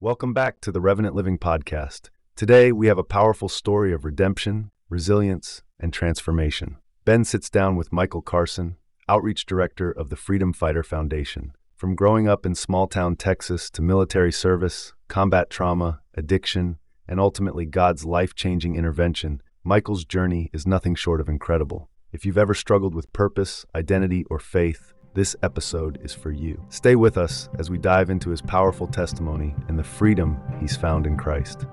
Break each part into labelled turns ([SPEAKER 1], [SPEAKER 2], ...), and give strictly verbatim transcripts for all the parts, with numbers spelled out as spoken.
[SPEAKER 1] Welcome back to the Revenant Living Podcast. Today, we have a powerful story of redemption, resilience, and transformation. Ben sits down with Michael Carson, Outreach Director of the Freedom Fighter Foundation. From growing up in small-town Texas to military service, combat trauma, addiction, and ultimately God's life-changing intervention, Michael's journey is nothing short of incredible. If you've ever struggled with purpose, identity, or faith, this episode is for you. Stay with us as we dive into his powerful testimony and the freedom he's found in Christ.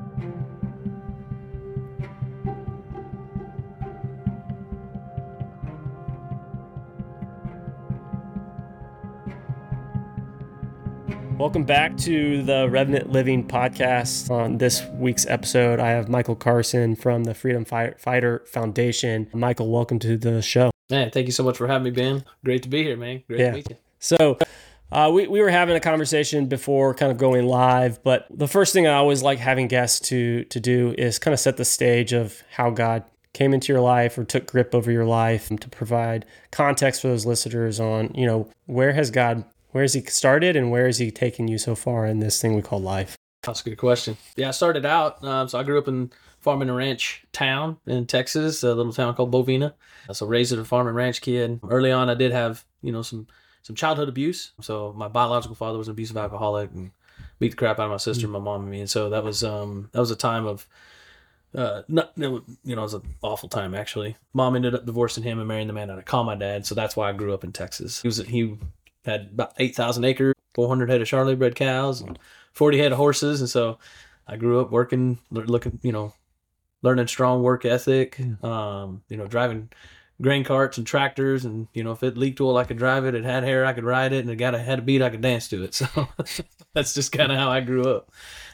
[SPEAKER 2] Welcome back to the Revenant Living Podcast. On this week's episode, I have Michael Carson from the Freedom Fighter Foundation. Michael, welcome to the show.
[SPEAKER 3] Man, thank you so much for having me, Ben. Great to be here, man. Great
[SPEAKER 2] yeah.
[SPEAKER 3] to meet you.
[SPEAKER 2] So uh, we, we were having a conversation before kind of going live, but the first thing I always like having guests to to do is kind of set the stage of how God came into your life or took grip over your life, and to provide context for those listeners on, you know, where has God Where has he started and where has he taken you so far in this thing we call life?
[SPEAKER 3] That's a good question. Yeah, I started out, um, so I grew up in farm and ranch town in Texas, a little town called Bovina. So raised as a farm and ranch kid. Early on, I did have, you know, some some childhood abuse. So my biological father was an abusive alcoholic and beat the crap out of my sister, mm-hmm. my mom, and me. And so that was um that was a time of Uh, not, you know, it was an awful time, actually. Mom ended up divorcing him and marrying the man that I call my dad. So that's why I grew up in Texas. He was he had about eight thousand acres, four hundred head of Charolais bred cows, and forty head of horses. And so I grew up working, looking, you know, learning strong work ethic, um, you know, driving grain carts and tractors. And, you know, if it leaked oil, I could drive it. It had hair, I could ride it. And it got a, had a beat, I could dance to it. So that's just kind of how I grew up.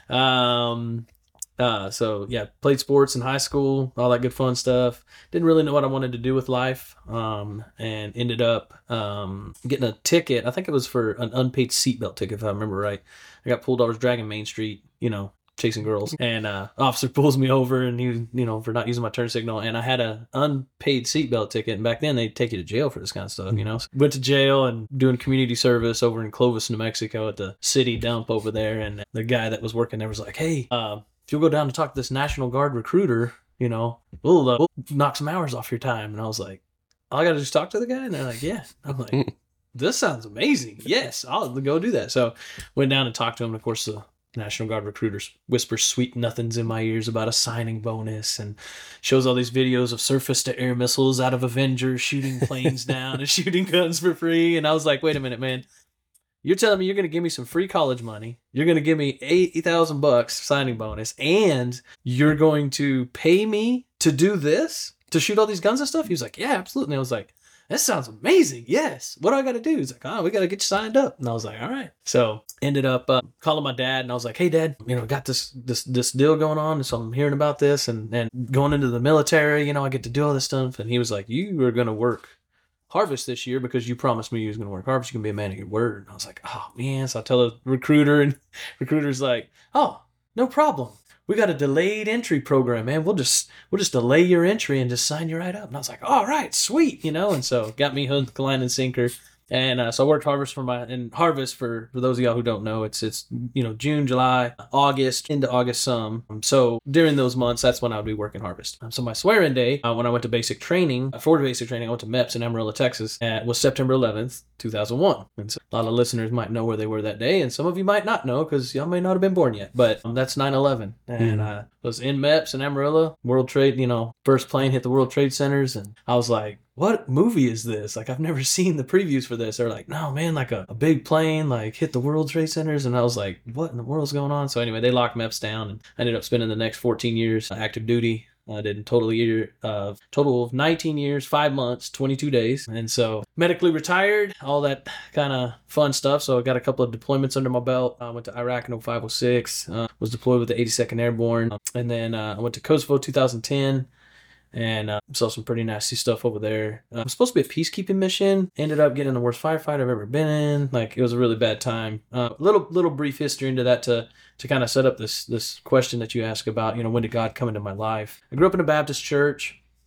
[SPEAKER 3] Um, Uh, so yeah, played sports in high school, all that good fun stuff. Didn't really know what I wanted to do with life. Um, and ended up, um, getting a ticket. I think it was for an unpaid seatbelt ticket, if I remember right. I got pulled over, I was dragging Main Street, you know, chasing girls, and, uh, officer pulls me over, and he, you know, for not using my turn signal. And I had a unpaid seatbelt ticket. And back then they'd take you to jail for this kind of stuff, you know, so went to jail and doing community service over in Clovis, New Mexico at the city dump over there. And the guy that was working there was like, "Hey, uh, if you'll go down to talk to this National Guard recruiter, you know, we'll, uh, we'll knock some hours off your time." And I was like, "I got to just talk to the guy?" And they're like, "Yeah." I'm like, "This sounds amazing. Yes, I'll go do that." So went down and talked to him. And of course, the National Guard recruiters whisper sweet nothings in my ears about a signing bonus, and shows all these videos of surface to air missiles out of Avengers shooting planes down and shooting guns for free. And I was like, wait a minute, man. You're telling me you're going to give me some free college money. You're going to give me eighty thousand bucks signing bonus, and you're going to pay me to do this, to shoot all these guns and stuff? He was like, "Yeah, absolutely." And I was like, "That sounds amazing. Yes. What do I got to do?" He's like, "Oh, we got to get you signed up." And I was like, "All right." So ended up uh, calling my dad, and I was like, "Hey, Dad, you know, got this this this deal going on, and so I'm hearing about this, and and going into the military. You know, I get to do all this stuff." And he was like, "You are going to work Harvest this year because you promised me you was going to work Harvest. You can be a man of your word." And I was like, "Oh man." So I tell the recruiter, and recruiter's like, "Oh, no problem. We got a delayed entry program, man. We'll just, we'll just delay your entry and just sign you right up." And I was like, "All right, sweet." You know, and so got me hook, line, and sinker. And uh, so I worked Harvest for my, and Harvest for, for those of y'all who don't know, it's, it's, you know, June, July, August, into August some. So during those months, that's when I would be working Harvest. Um, so my swearing day, uh, when I went to basic training, uh, for basic training, I went to MEPS in Amarillo, Texas, uh, was September eleventh, two thousand one. And so a lot of listeners might know where they were that day, and some of you might not know because y'all may not have been born yet, but um, that's nine eleven. And I uh, was in MEPS in Amarillo, World Trade, you know, first plane hit the World Trade Centers, and I was like, "What movie is this? Like, I've never seen the previews for this." They're like, "No, man, like a, a big plane, like hit the World Trade Centers." And I was like, "What in the world's going on?" So anyway, they locked MEPS down, and I ended up spending the next fourteen years active duty. I did a total year of total of nineteen years, five months, twenty-two days. And so medically retired, all that kind of fun stuff. So I got a couple of deployments under my belt. I went to Iraq in oh five oh six, uh, was deployed with the eighty-second Airborne. And then uh, I went to Kosovo two thousand ten. And uh, saw some pretty nasty stuff over there. Uh, it was supposed to be a peacekeeping mission. Ended up getting the worst firefight I've ever been in. Like, it was a really bad time. Uh, little little brief history into that to to kind of set up this this question that you ask about, you know, when did God come into my life? I grew up in a Baptist church.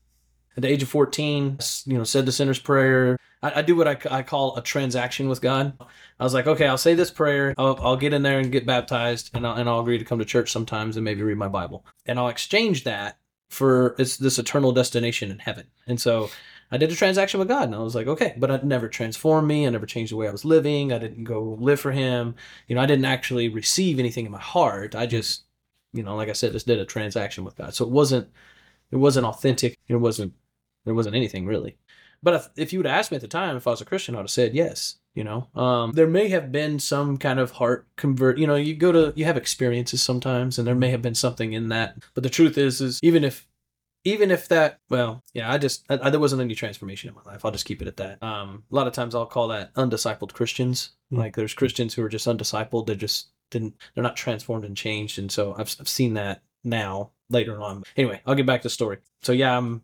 [SPEAKER 3] At the age of fourteen, you know, said the sinner's prayer. I, I do what I, I call a transaction with God. I was like, okay, I'll say this prayer. I'll, I'll get in there and get baptized, and I'll, and I'll agree to come to church sometimes and maybe read my Bible. And I'll exchange that for it's this eternal destination in heaven. And so I did a transaction with God, and I was like, okay, but it never transformed me. I never changed the way I was living. I didn't go live for him. You know, I didn't actually receive anything in my heart. I just, you know, like I said, just did a transaction with God. So it wasn't, it wasn't authentic. It wasn't, there wasn't anything really. But if, if you would have asked me at the time if I was a Christian, I would have said yes. You know, um, there may have been some kind of heart convert. You know, you go to, you have experiences sometimes, and there may have been something in that. But the truth is, is even if, even if that, well, yeah, I just, I, I, there wasn't any transformation in my life. I'll just keep it at that. Um, a lot of times I'll call that undiscipled Christians. Mm-hmm. Like there's Christians who are just undiscipled. They just didn't, they're not transformed and changed. And so I've, I've seen that now later on. Anyway, I'll get back to the story. So yeah, I'm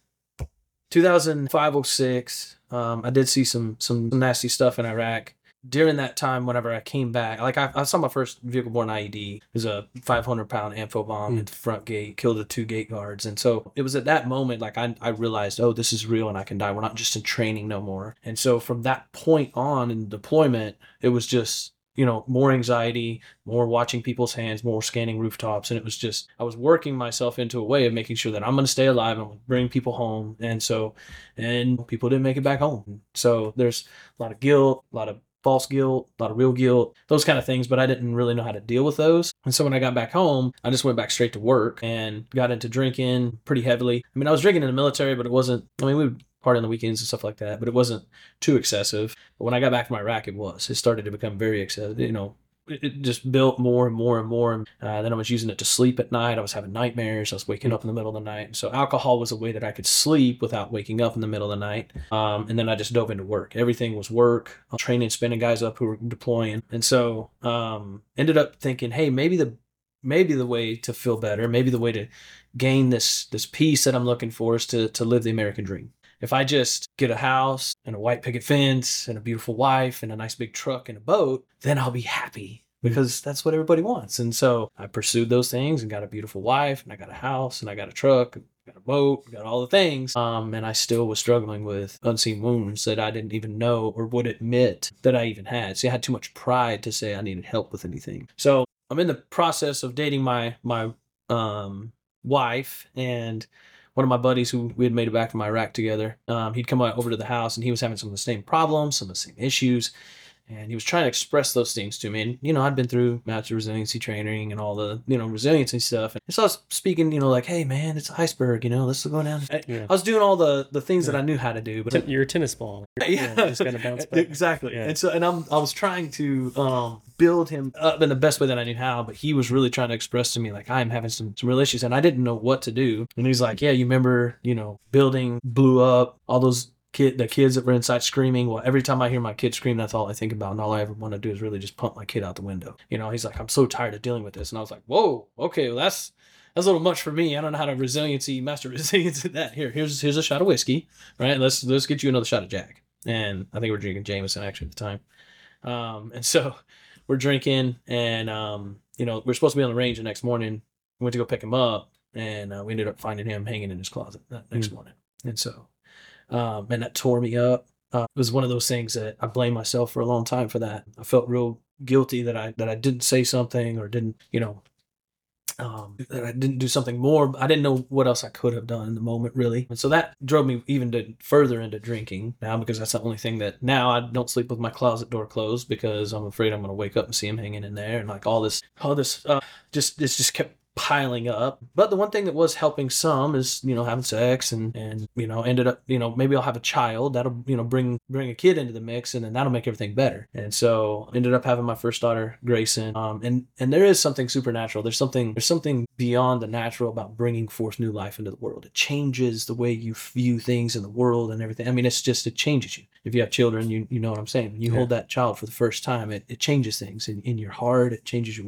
[SPEAKER 3] two thousand five oh six. Um, I did see some, some nasty stuff in Iraq. During that time, whenever I came back, like I, I saw my first vehicle-borne I E D. It was a five hundred pound Amphibomb bomb mm. at the front gate, killed the two gate guards. And so it was at that moment, like I, I realized, oh, this is real and I can die. We're not just in training no more. And so from that point on in deployment, it was just, you know, more anxiety, more watching people's hands, more scanning rooftops. And it was just, I was working myself into a way of making sure that I'm going to stay alive. I'm going to bring people home. And so, and people didn't make it back home. So there's a lot of guilt, a lot of false guilt, a lot of real guilt, those kind of things, but I didn't really know how to deal with those. And so when I got back home, I just went back straight to work and got into drinking pretty heavily. I mean, I was drinking in the military, but it wasn't, I mean, we would party on the weekends and stuff like that, but it wasn't too excessive. But when I got back from Iraq, it was. It started to become very excessive, you know, it just built more and more and more. And uh, then I was using it to sleep at night. I was having nightmares. I was waking up in the middle of the night. So alcohol was a way that I could sleep without waking up in the middle of the night. Um, and then I just dove into work. Everything was work, training, spinning guys up who were deploying. And so um, ended up thinking, hey, maybe the maybe the way to feel better, maybe the way to gain this this peace that I'm looking for is to to live the American dream. If I just get a house and a white picket fence and a beautiful wife and a nice big truck and a boat, then I'll be happy because that's what everybody wants. And so I pursued those things and got a beautiful wife and I got a house and I got a truck, and got a boat, got all the things. Um, and I still was struggling with unseen wounds that I didn't even know or would admit that I even had. See, I had too much pride to say I needed help with anything. So I'm in the process of dating my, my um, wife, and one of my buddies who we had made it back from Iraq together, um, he'd come over to the house and he was having some of the same problems, some of the same issues. And he was trying to express those things to me. And, you know, I'd been through master resiliency training and all the, you know, resiliency stuff. And so I was speaking, you know, like, hey, man, it's an iceberg, you know, let's go down. Yeah. I was doing all the, the things yeah. that I knew how to do. But
[SPEAKER 2] You're a tennis ball.
[SPEAKER 3] Yeah. yeah just going to bounce back. Exactly. Yeah. And so, and I'm, I was trying to um, build him up in the best way that I knew how. But he was really trying to express to me, like, I'm having some, some real issues. And I didn't know what to do. And he's like, yeah, you remember, you know, building blew up, all those Kid, the kids that were inside screaming. Well, every time I hear my kid scream, that's all I think about. And all I ever want to do is really just pump my kid out the window. You know, he's like, I'm so tired of dealing with this. And I was like, whoa, okay, well, that's that's a little much for me. I don't know how to resiliency, master resilience in that. Here, here's here's a shot of whiskey, right? Let's let's get you another shot of Jack. And I think we're drinking Jameson actually at the time. Um, and so we're drinking, and um, you know, we're supposed to be on the range the next morning. We went to go pick him up, and uh, we ended up finding him hanging in his closet that next mm. morning. And so. Um, and that tore me up. Uh, it was one of those things that I blamed myself for a long time for that. I felt real guilty that I that I didn't say something or didn't, you know, um, that I didn't do something more. I didn't know what else I could have done in the moment, really. And so that drove me even to further into drinking now, because that's the only thing that now I don't sleep with my closet door closed because I'm afraid I'm going to wake up and see him hanging in there, and like all this, all this, uh, just this just kept piling up. But the one thing that was helping some is, you know, having sex and, and, you know, ended up, you know, maybe I'll have a child that'll, you know, bring, bring a kid into the mix, and then that'll make everything better. And so ended up having my first daughter, Grayson. Um, and, and there is something supernatural. There's something, there's something beyond the natural about bringing forth new life into the world. It changes the way you view things in the world and everything. I mean, it's just, it changes you. If you have children, you, you know what I'm saying. When you yeah. hold that child for the first time, it, it changes things in, in your heart. It changes your,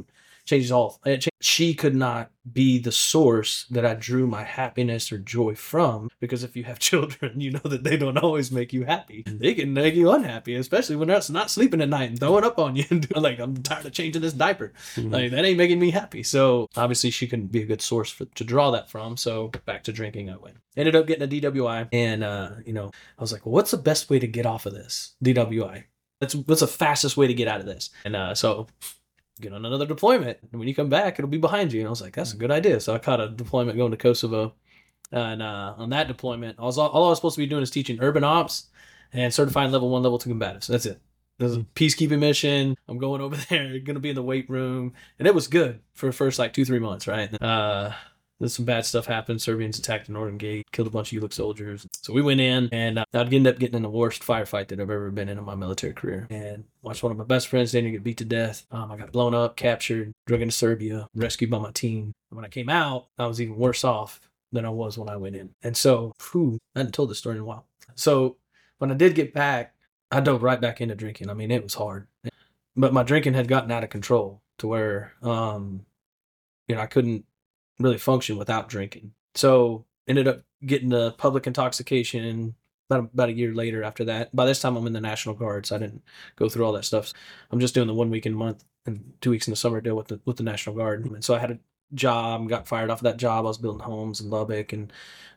[SPEAKER 3] changes all. It cha- she could not be the source that I drew my happiness or joy from, because if you have children, you know that they don't always make you happy. They can make you unhappy, especially when they're not sleeping at night and throwing up on you and doing, like, I'm tired of changing this diaper. Mm-hmm. Like, that ain't making me happy. So obviously she couldn't be a good source for, to draw that from. So back to drinking I went. Ended up getting a D W I, and uh, you know, I was like, well, what's the best way to get off of this D W I? That's what's the fastest way to get out of this? And uh, so get on another deployment, and when you come back, it'll be behind you. And I was like, that's a good idea. So I caught a deployment going to Kosovo, and uh, on that deployment, I was all, all I was supposed to be doing is teaching urban ops and certifying level one, level two combatives. So that's it. There's a peacekeeping mission. I'm going over there, going to be in the weight room, and it was good for the first like two, three months, right? Uh, Then some bad stuff happened. Serbians attacked the Northern Gate, killed a bunch of U L C soldiers. So we went in, and uh, I'd end up getting in the worst firefight that I've ever been in in my military career. And watched one of my best friends Daniel get beat to death. Um, I got blown up, captured, drug into Serbia, rescued by my team. And when I came out, I was even worse off than I was when I went in. And so, whew, I hadn't told this story in a while. So when I did get back, I dove right back into drinking. I mean, it was hard. But my drinking had gotten out of control to where, um, you know, I couldn't really function without drinking. So ended up getting a public intoxication about, about a year later after that. By this time I'm in the National Guard, so I didn't go through all that stuff. I'm just doing the one week in a month and two weeks in the summer deal with the with the National Guard. And so I had a job, got fired off of that job. I was building homes in Lubbock and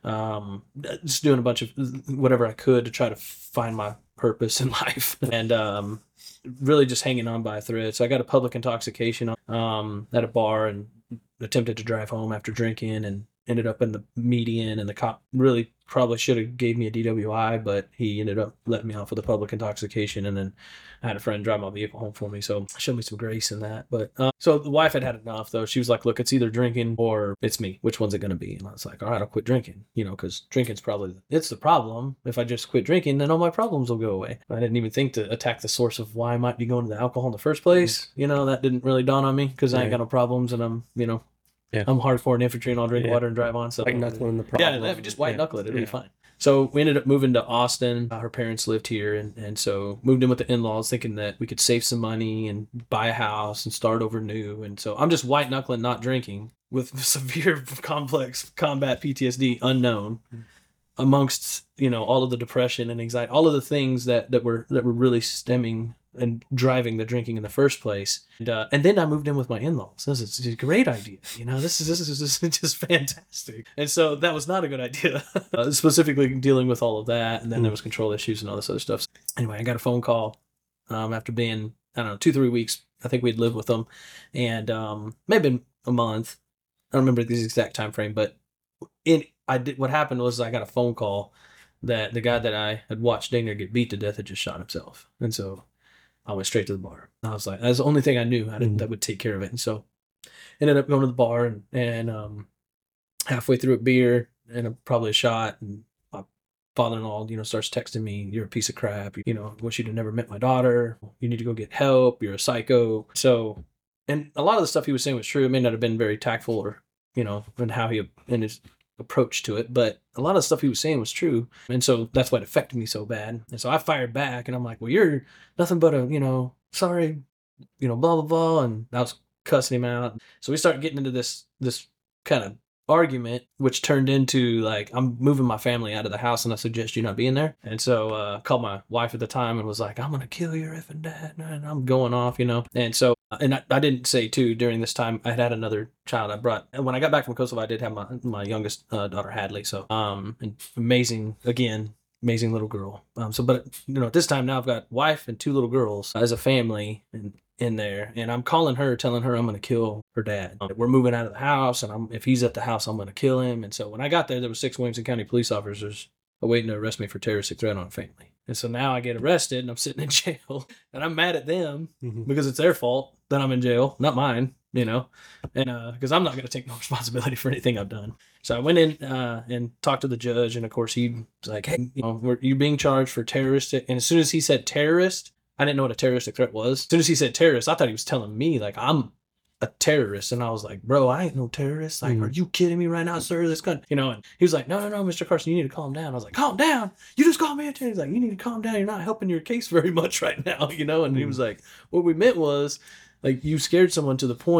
[SPEAKER 3] um, just doing a bunch of whatever I could to try to find my purpose in life. And um, really just hanging on by a thread. So I got a public intoxication um, at a bar and attempted to drive home after drinking and ended up in the median, and the cop really probably should have gave me a D W I, but he ended up letting me off with a public intoxication. And then I had a friend drive my vehicle home for me, so showed me some grace in that. But uh, so the wife had had enough, though. She was like, look, it's either drinking or it's me. Which one's it going to be? And I was like, all right, I'll quit drinking, you know, because drinking's probably it's the problem. If I just quit drinking, then all my problems will go away. I didn't even think to attack the source of why I might be going to the alcohol in the first place. You know, that didn't really dawn on me because I ain't got no problems, and I'm, you know, Yeah. I'm hardcore in infantry, and I'll drink yeah. water and drive on. So
[SPEAKER 2] white knuckling the problem.
[SPEAKER 3] Yeah, just white knuckle it. It'll yeah. be fine. So we ended up moving to Austin. Uh, her parents lived here, and, and so moved in with the in-laws, thinking that we could save some money and buy a house and start over new. And so I'm just white knuckling, not drinking, with severe complex combat P T S D unknown, mm-hmm. amongst, you know, all of the depression and anxiety, all of the things that, that were that were really stemming and driving the drinking in the first place. And, uh, and then I moved in with my in-laws. This is a great idea. You know, this is, this is, this is just fantastic. And so that was not a good idea, uh, specifically dealing with all of that. And then mm. there was control issues and all this other stuff. Anyway, I got a phone call um, after being, I don't know, two, three weeks. I think we'd lived with them, and um, maybe a month. I don't remember the exact time frame, but in, I did, what happened was I got a phone call that the guy that I had watched Daniel get beat to death had just shot himself. And so I went straight to the bar. I was like, that's the only thing I knew I didn't, mm-hmm. that would take care of it. And so ended up going to the bar, and, and um, halfway through a beer and a, probably a shot, and my father-in-law, you know, starts texting me, you're a piece of crap. You know, I wish you'd have never met my daughter. You need to go get help. You're a psycho. So, and a lot of the stuff he was saying was true. It may not have been very tactful or, you know, in how he, in his approach to it, but a lot of the stuff he was saying was true. And so that's what affected me so bad. And so I fired back, and I'm like, well, you're nothing but a, you know, sorry, you know, blah, blah, blah. And I was cussing him out. So we started getting into this, this kind of argument, which turned into like, I'm moving my family out of the house, and I suggest you not be in there. And so uh, I called my wife at the time and was like, I'm going to kill your effing dad. And I'm going off, you know? And so, and I, I didn't say too, during this time, I had had another child I brought. And when I got back from Kosovo, I did have my, my youngest uh, daughter, Hadley. So, um, and amazing, again, amazing little girl. Um, so, but, you know, at this time now I've got wife and two little girls as a family, and in there, and I'm calling her, telling her I'm going to kill her dad. Um, we're moving out of the house, and I'm, if he's at the house, I'm going to kill him. And so when I got there, there were six Williamson County police officers waiting to arrest me for terroristic threat on a family. And so now I get arrested, and I'm sitting in jail, and I'm mad at them mm-hmm. because it's their fault that I'm in jail, not mine, you know, and uh, because I'm not going to take no responsibility for anything I've done. So I went in uh, and talked to the judge, and of course he was like, hey, you know, you're being charged for terroristic. And as soon as he said terrorist, I didn't know what a terroristic threat was. As soon as he said terrorist, I thought he was telling me, like, I'm a terrorist. And I was like, bro, I ain't no terrorist. Like, mm. are you kidding me right now, sir? This gun, you know, and he was like, no, no, no, Mister Carson, you need to calm down. I was like, calm down. You just called me a terrorist. He's like, you need to calm down. You're not helping your case very much right now, you know? And mm. he was like, what we meant was, like, you scared someone to the point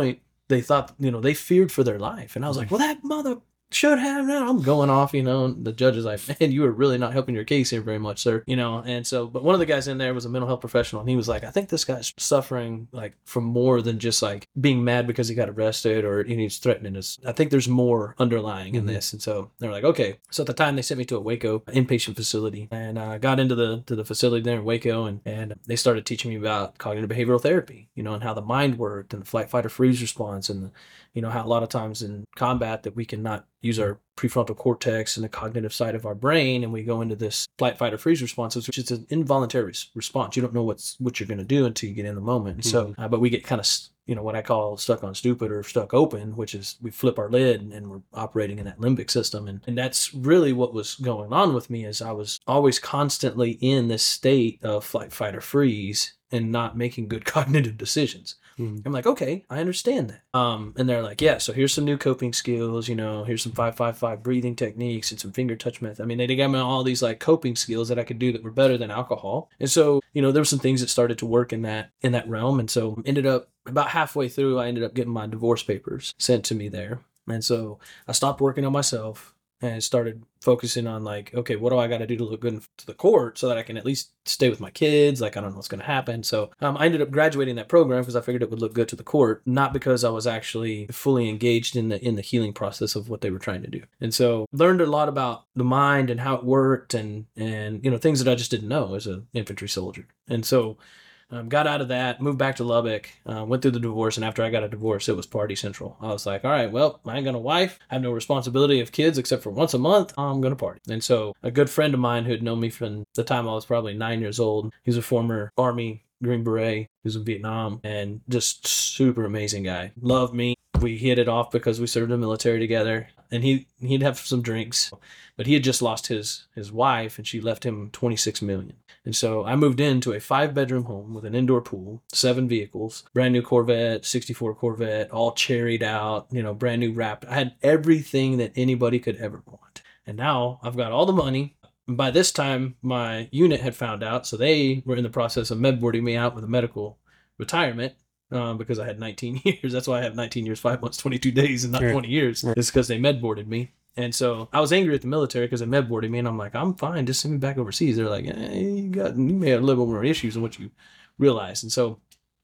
[SPEAKER 3] they thought, you know, they feared for their life. And I was like, well, that mother should have. No, I'm going off, you know. And the judge is like, man, you were really not helping your case here very much, sir. You know, and so, but one of the guys in there was a mental health professional, and he was like, I think this guy's suffering like from more than just like being mad because he got arrested or he's threatening us. I think there's more underlying in mm-hmm. this. And so they're like, okay. So at the time, they sent me to a Waco inpatient facility, and I uh, got into the to the facility there in Waco, and and they started teaching me about cognitive behavioral therapy, you know, and how the mind worked, and the flight, fight, or freeze response, and the, you know, how a lot of times in combat that we cannot use our prefrontal cortex and the cognitive side of our brain, and we go into this flight, fight, or freeze responses, which is an involuntary response. You don't know what's what you're going to do until you get in the moment. Mm-hmm. So, uh, but we get kind of, you know, what I call stuck on stupid or stuck open, which is we flip our lid and, and we're operating in that limbic system. And, and that's really what was going on with me, is I was always constantly in this state of flight, fight, or freeze and not making good cognitive decisions. Mm-hmm. I'm like, okay, I understand that. Um, and they're like, yeah, so here's some new coping skills, you know, here's some five five five breathing techniques and some finger touch method. I mean, they gave me all these like coping skills that I could do that were better than alcohol. And so, you know, there were some things that started to work in that, in that realm. And so ended up about halfway through, I ended up getting my divorce papers sent to me there. And so I stopped working on myself and started focusing on like, okay, what do I got to do to look good to the court so that I can at least stay with my kids? Like, I don't know what's going to happen. So um, I ended up graduating that program because I figured it would look good to the court, not because I was actually fully engaged in the in the healing process of what they were trying to do. And so learned a lot about the mind and how it worked, and and you know, things that I just didn't know as an infantry soldier. And so Um, got out of that, moved back to Lubbock, uh, went through the divorce, and after I got a divorce, it was party central. I was like, all right, well, I ain't got a wife, I have no responsibility of kids except for once a month, I'm going to party. And so a good friend of mine who had known me from the time I was probably nine years old, he's a former Army Green Beret, he was in Vietnam, and just super amazing guy. Loved me. We hit it off because we served in the military together, and he, he'd have some drinks, but he had just lost his, his wife, and she left him twenty-six million dollars. And so I moved into a five bedroom home with an indoor pool, seven vehicles, brand new Corvette, sixty-four Corvette, all cherried out, you know, brand new wrapped. I had everything that anybody could ever want. And now I've got all the money. And by this time, my unit had found out, so they were in the process of medboarding me out with a medical retirement. Um, because I had nineteen years. That's why I have nineteen years, five months, twenty-two days, and not sure. twenty years. Sure. It's because they medboarded me. And so I was angry at the military because they medboarded me, and I'm like, I'm fine, just send me back overseas. They're like, eh, you got, you may have a little more issues than what you realize. And so,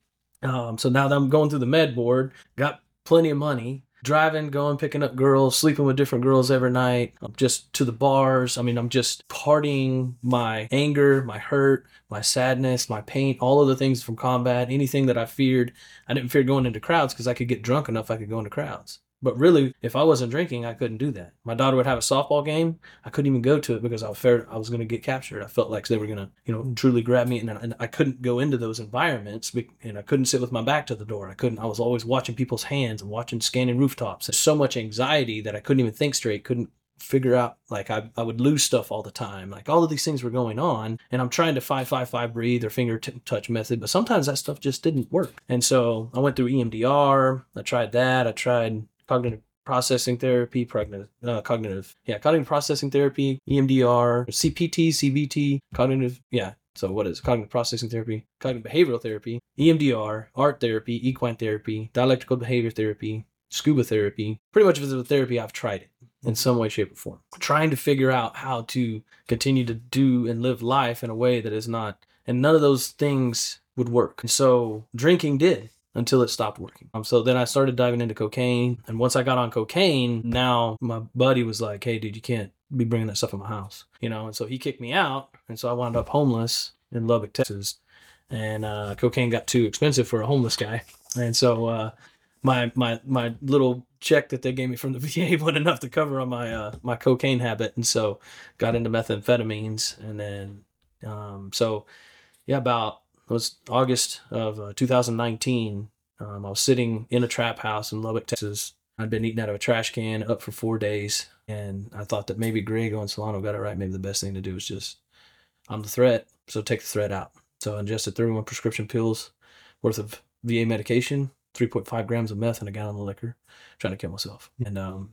[SPEAKER 3] um, so now that I'm going through the med board, got plenty of money, driving, going, picking up girls, sleeping with different girls every night. I'm just to the bars. I mean, I'm just partying my anger, my hurt, my sadness, my pain, all of the things from combat, anything that I feared. I didn't fear going into crowds because I could get drunk enough I could go into crowds. But really, if I wasn't drinking, I couldn't do that. My daughter would have a softball game. I couldn't even go to it because I was feared I was going to get captured. I felt like they were going to, you know, truly grab me, and, and I couldn't go into those environments, and I couldn't sit with my back to the door. I couldn't. I was always watching people's hands and watching, scanning rooftops. There's so much anxiety that I couldn't even think straight. Couldn't figure out, like I, I would lose stuff all the time. Like all of these things were going on, and I'm trying to five five five breathe or finger t- touch method, but sometimes that stuff just didn't work. And so I went through E M D R. I tried that. I tried cognitive processing therapy, cognitive, uh, cognitive, yeah, cognitive processing therapy, E M D R, C P T, C B T, cognitive, yeah. So what is cognitive processing therapy? Cognitive behavioral therapy, E M D R, art therapy, equine therapy, dialectical behavior therapy, scuba therapy. Pretty much physical therapy, I've tried it in some way, shape, or form. Trying to figure out how to continue to do and live life in a way that is not, and none of those things would work. And so drinking did, until it stopped working. Um, so then I started diving into cocaine. And once I got on cocaine, now my buddy was like, hey, dude, you can't be bringing that stuff in my house. You know, and so he kicked me out. And so I wound up homeless in Lubbock, Texas. And uh, cocaine got too expensive for a homeless guy. And so uh, my my my little check that they gave me from the V A wasn't enough to cover on my uh, my cocaine habit. And so got into methamphetamines. And then, um, so yeah, about it was August of uh, two thousand nineteen. Um, I was sitting in a trap house in Lubbock, Texas. I'd been eating out of a trash can up for four days. And I thought that maybe Grego and Solano got it right. Maybe the best thing to do is just, I'm the threat, so take the threat out. So I ingested thirty-one prescription pills worth of V A medication, three point five grams of meth, and a gallon of liquor, trying to kill myself. And um,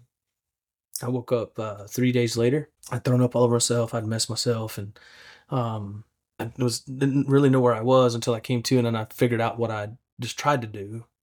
[SPEAKER 3] I woke up uh, three days later. I'd thrown up all over myself. I'd messed myself. And um, I was didn't really know where I was until I came to, and then I figured out what I just tried to do.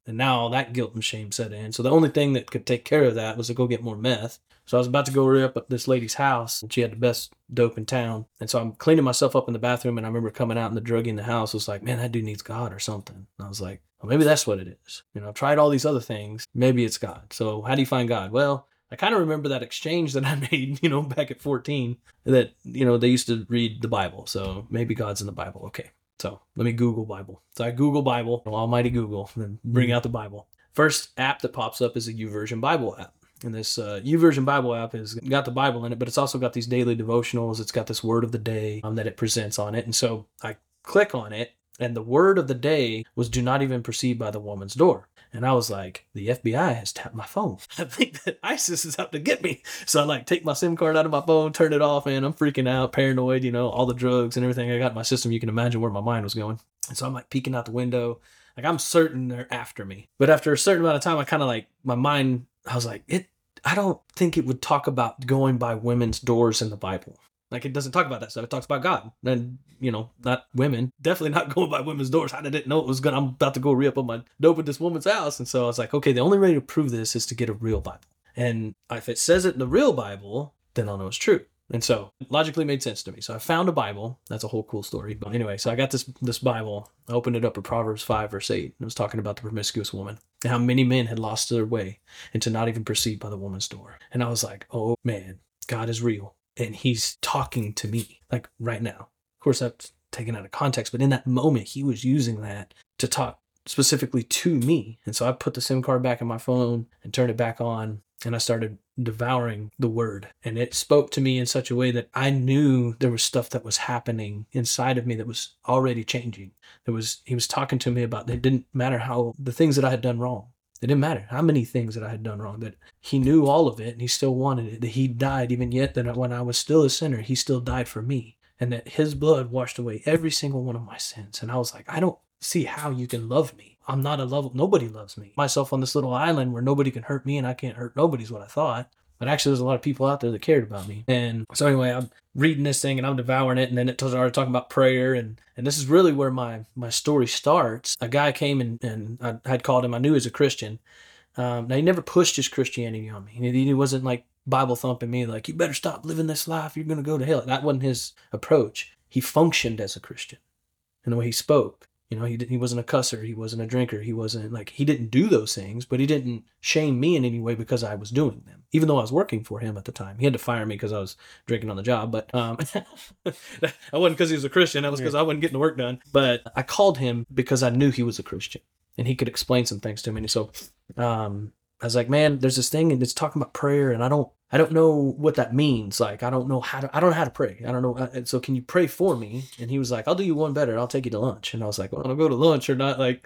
[SPEAKER 3] And now all that guilt and shame set in. So the only thing that could take care of that was to go get more meth. So I was about to go re up at this lady's house, and she had the best dope in town. And so I'm cleaning myself up in the bathroom, and I remember coming out, and the druggie in the house was like, man, that dude needs God or something. And I was like, well, maybe that's what it is. You know, I've tried all these other things. Maybe it's God. So how do you find God? Well, I kind of remember that exchange that I made, you know, back at fourteen, that, you know, they used to read the Bible. So maybe God's in the Bible. Okay. So let me Google Bible. So I Google Bible, almighty Google, and then bring out the Bible. First app that pops up is a YouVersion Bible app. And this uh, YouVersion Bible app has got the Bible in it, but it's also got these daily devotionals. It's got this word of the day um, that it presents on it. And so I click on it, and the word of the day was "do not even proceed by the woman's door." And I was like, the F B I has tapped my phone. I think that ISIS is out to get me. So I like take my SIM card out of my phone, turn it off, and I'm freaking out, paranoid, you know, all the drugs and everything I got in my system. You can imagine where my mind was going. And so I'm like peeking out the window. Like I'm certain they're after me. But after a certain amount of time, I kind of like, my mind, I was like, it. I don't think it would talk about going by women's doors in the Bible. Like it doesn't talk about that stuff. It talks about God and, you know, not women. Definitely not going by women's doors. I didn't know it was good. I'm about to go re-up on my dope at this woman's house. And so I was like, okay, the only way to prove this is to get a real Bible. And if it says it in the real Bible, then I'll know it's true. And so it logically made sense to me. So I found a Bible. That's a whole cool story. But anyway, so I got this this Bible. I opened it up at Proverbs five, verse eight. And it was talking about the promiscuous woman and how many men had lost their way and to not even proceed by the woman's door. And I was like, oh man, God is real. And he's talking to me like right now. Of course, that's taken out of context, but in that moment, he was using that to talk specifically to me. And so I put the SIM card back in my phone and turned it back on, and I started devouring the word. And it spoke to me in such a way that I knew there was stuff that was happening inside of me that was already changing. There was, he was talking to me about, it didn't matter how, the things that I had done wrong. It didn't matter how many things that I had done wrong, that he knew all of it and he still wanted it, that he died even yet, that when I was still a sinner, he still died for me, and that his blood washed away every single one of my sins. And I was like, I don't see how you can love me. I'm not a love, nobody loves me. Myself on this little island where nobody can hurt me and I can't hurt nobody is what I thought. But actually, there's a lot of people out there that cared about me. And so anyway, I'm reading this thing and I'm devouring it. And then it started talking about prayer. And, and this is really where my, my story starts. A guy came and, and I had called him. I knew he was a Christian. Um, now, he never pushed his Christianity on me. He, he wasn't like Bible thumping me like, you better stop living this life. You're going to go to hell. That wasn't his approach. He functioned as a Christian in the way he spoke. You know, he didn't, he wasn't a cusser. He wasn't a drinker. He wasn't like, he didn't do those things, but he didn't shame me in any way because I was doing them, even though I was working for him at the time. He had to fire me because I was drinking on the job, but um, I wasn't because he was a Christian. That was because I wasn't getting the work done. But I called him because I knew he was a Christian and he could explain some things to me. And so um, I was like, man, there's this thing and it's talking about prayer and I don't, I don't know what that means. Like, I don't know how to, I don't know how to pray. I don't know. And so can you pray for me? And he was like, I'll do you one better. I'll take you to lunch. And I was like, well, I'll go to lunch or not. Like,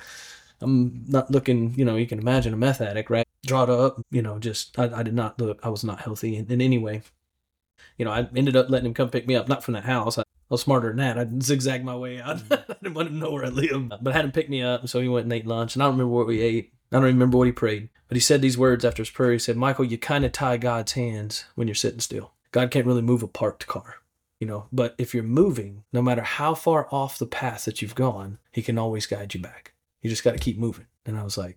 [SPEAKER 3] I'm not looking, you know, you can imagine a meth addict, right? Drawed up, you know, just, I, I did not look, I was not healthy in, in any way. You know, I ended up letting him come pick me up, not from that house. I, I was smarter than that. I zigzagged my way out. I didn't want him to know where I lived, but I had him pick me up. So he went and ate lunch and I don't remember what we ate. I don't even remember what he prayed, but he said these words after his prayer. He said, Michael, you kind of tie God's hands when you're sitting still. God can't really move a parked car, you know, but if you're moving, no matter how far off the path that you've gone, he can always guide you back. You just got to keep moving. And I was like,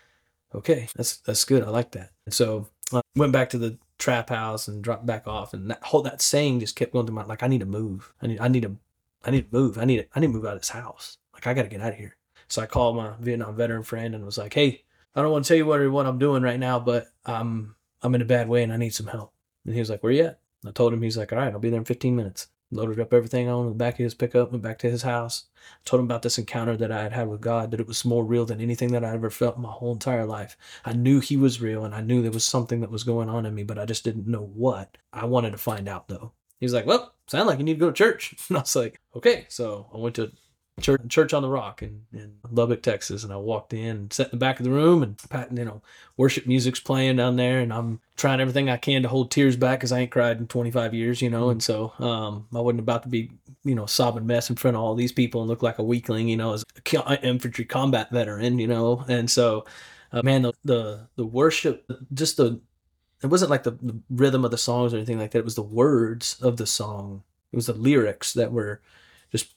[SPEAKER 3] okay, that's, that's good. I like that. And so I went back to the trap house and dropped back off. And that whole, that saying just kept going through my, like, I need to move. I need, I need to, I need to move. I need to, I need to move out of this house. Like, I got to get out of here. So I called my Vietnam veteran friend and was like, hey, I don't want to tell you what, what I'm doing right now, but I'm, I'm in a bad way and I need some help. And he was like, where you at? I told him, he's like, all right, I'll be there in fifteen minutes. Loaded up everything on the back of his pickup, went back to his house. Told him about this encounter that I had had with God, that it was more real than anything that I ever felt in my whole entire life. I knew he was real and I knew there was something that was going on in me, but I just didn't know what. I wanted to find out though. He was like, well, sound like you need to go to church. And I was like, okay. So I went to church, church on the Rock in, in Lubbock, Texas. And I walked in and sat in the back of the room and, you know, worship music's playing down there. And I'm trying everything I can to hold tears back because I ain't cried in twenty-five years, you know. And so um, I wasn't about to be, you know, sobbing mess in front of all these people and look like a weakling, you know, as an infantry combat veteran, you know. And so, uh, man, the, the, the worship, just the, it wasn't like the, the rhythm of the songs or anything like that. It was the words of the song. It was the lyrics that were just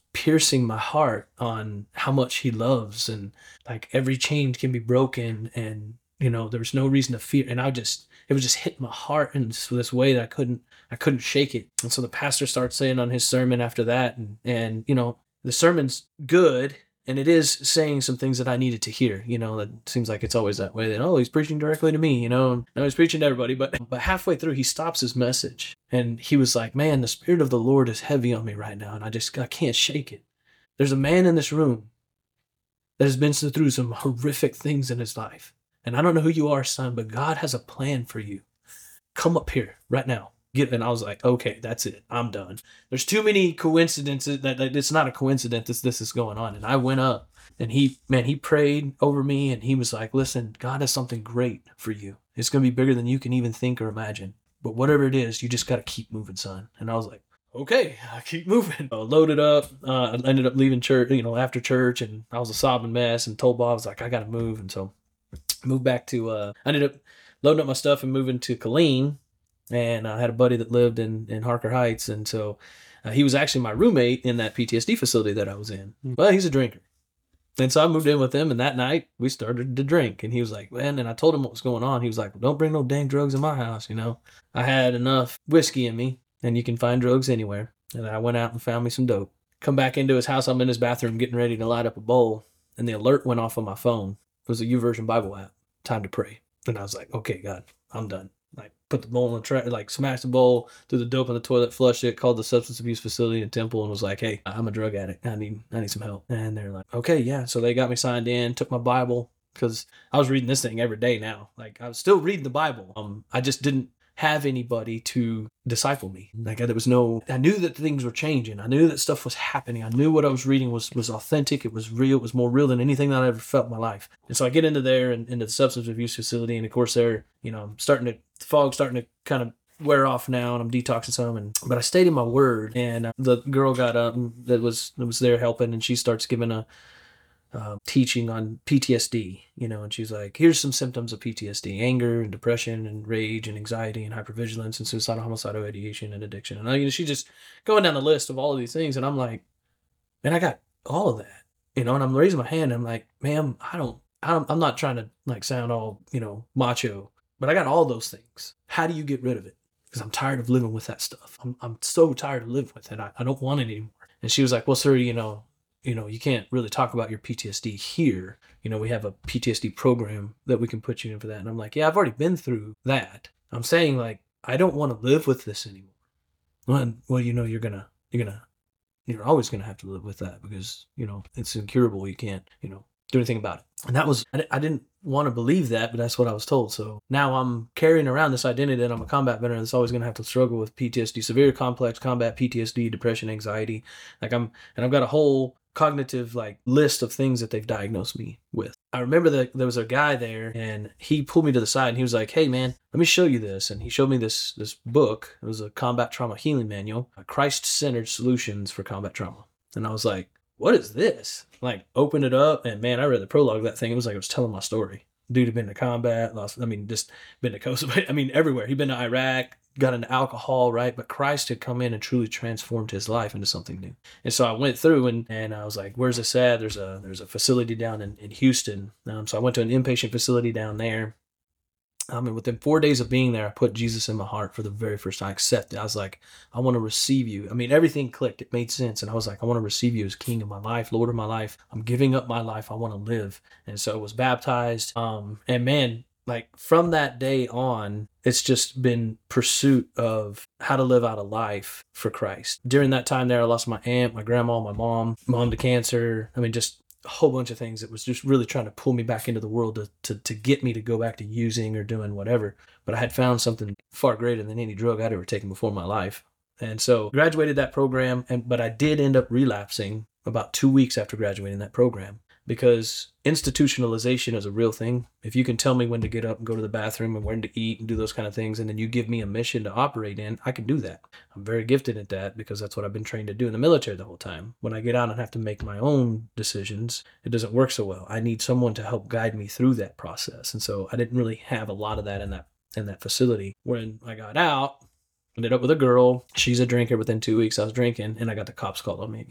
[SPEAKER 3] piercing my heart on how much he loves, and like every chain can be broken, and you know there's no reason to fear. And I just it would just hit my heart in this, this way that I couldn't I couldn't shake it. And so the pastor starts saying on his sermon after that, and and you know the sermon's good. And it is saying some things that I needed to hear. You know, that seems like it's always that way. That, oh, he's preaching directly to me, you know. No, he's preaching to everybody. But but halfway through, he stops his message. And he was like, man, the Spirit of the Lord is heavy on me right now. And I just, I can't shake it. There's a man in this room that has been through some horrific things in his life. And I don't know who you are, son, but God has a plan for you. Come up here right now. Get, and I was like, okay, that's it. I'm done. There's too many coincidences that, that it's not a coincidence that this is going on. And I went up, and he, man, he prayed over me, and he was like, listen, God has something great for you. It's going to be bigger than you can even think or imagine. But whatever it is, you just got to keep moving, son. And I was like, okay, I keep moving. I loaded up. Uh, I ended up leaving church, you know, after church, and I was a sobbing mess, and told Bob, I was like, I got to move. And so I moved back to, uh, I ended up loading up my stuff and moving to Killeen. And I had a buddy that lived in, in Harker Heights. And so uh, he was actually my roommate in that P T S D facility that I was in. Well, he's a drinker. And so I moved in with him. And that night we started to drink. And he was like, man, and I told him what was going on. He was like, well, don't bring no dang drugs in my house. You know, I had enough whiskey in me, and you can find drugs anywhere. And I went out and found me some dope. Come back into his house. I'm in his bathroom getting ready to light up a bowl. And the alert went off on my phone. It was a YouVersion Bible app. Time to pray. And I was like, okay, God, I'm done. Like, put the bowl in the trash, like smashed the bowl, threw the dope in the toilet, flushed it, called the substance abuse facility in Temple, and was like, hey, I'm a drug addict. I need I need some help. And they're like, okay, yeah. So they got me signed in, took my Bible, because I was reading this thing every day now. Like, I was still reading the Bible. Um, I just didn't have anybody to disciple me. Like, there was no, I knew that things were changing. I knew that stuff was happening. I knew what I was reading was, was authentic. It was real. It was more real than anything that I ever felt in my life. And so I get into there and into the substance abuse facility. And of course there, you know, I'm starting to, the fog's starting to kind of wear off now, and I'm detoxing some. And, but I stayed in my word, and uh, the girl got up that was, that was there helping, and she starts giving a, Uh, teaching on P T S D, you know, and she's like, here's some symptoms of P T S D: anger and depression and rage and anxiety and hypervigilance and suicidal homicidal ideation and addiction. And I, you know, she's just going down the list of all of these things. And I'm like, man, I got all of that, you know, and I'm raising my hand. And I'm like, ma'am, I don't, I'm, I'm not trying to like sound all, you know, macho, but I got all those things. How do you get rid of it? Because I'm tired of living with that stuff. I'm, I'm so tired of living with it. I, I don't want it anymore. And she was like, well, sir, you know, you know, you can't really talk about your P T S D here. You know, we have a P T S D program that we can put you in for that. And I'm like, yeah, I've already been through that. I'm saying, like, I don't want to live with this anymore. Well, well, you know, you're going to, you're going to, you're always going to have to live with that because, you know, it's incurable. You can't, you know, do anything about it. And that was, I didn't want to believe that, but that's what I was told. So now I'm carrying around this identity that I'm a combat veteran that's always going to have to struggle with P T S D, severe complex combat P T S D, depression, anxiety. Like I'm, and I've got a whole cognitive like list of things that they've diagnosed me with. I remember that there was a guy there, and he pulled me to the side and he was like, hey man, let me show you this. And he showed me this, this book. It was a combat trauma healing manual, Christ-centered solutions for combat trauma. And I was like, what is this? Like, opened it up, and man, I read the prologue of that thing. It was like it was telling my story. Dude had been to combat, lost, I mean, just been to Kosovo, I mean, everywhere. He'd been to Iraq, got into alcohol, right? But Christ had come in and truly transformed his life into something new. And so I went through and, and I was like, where's this at? There's a, there's a facility down in, in Houston. Um, so I went to an inpatient facility down there. Um, and within four days of being there, I put Jesus in my heart for the very first time. I accepted. I was like, I want to receive you. I mean, everything clicked. It made sense. And I was like, I want to receive you as King of my life, Lord of my life. I'm giving up my life. I want to live. And so I was baptized. Um, and man, like from that day on, it's just been pursuit of how to live out a life for Christ. During that time there, I lost my aunt, my grandma, my mom, mom to cancer. I mean, just a whole bunch of things that was just really trying to pull me back into the world to, to, to get me to go back to using or doing whatever. But I had found something far greater than any drug I'd ever taken before in my life. And so graduated that program, and but I did end up relapsing about two weeks after graduating that program, because institutionalization is a real thing. If you can tell me when to get up and go to the bathroom and when to eat and do those kind of things, and then you give me a mission to operate in, I can do that. I'm very gifted at that because that's what I've been trained to do in the military the whole time. When I get out and have to make my own decisions, it doesn't work so well. I need someone to help guide me through that process. And so I didn't really have a lot of that in that in that facility. When I got out, ended up with a girl. She's a drinker. Within two weeks I was drinking, and I got the cops called on me again.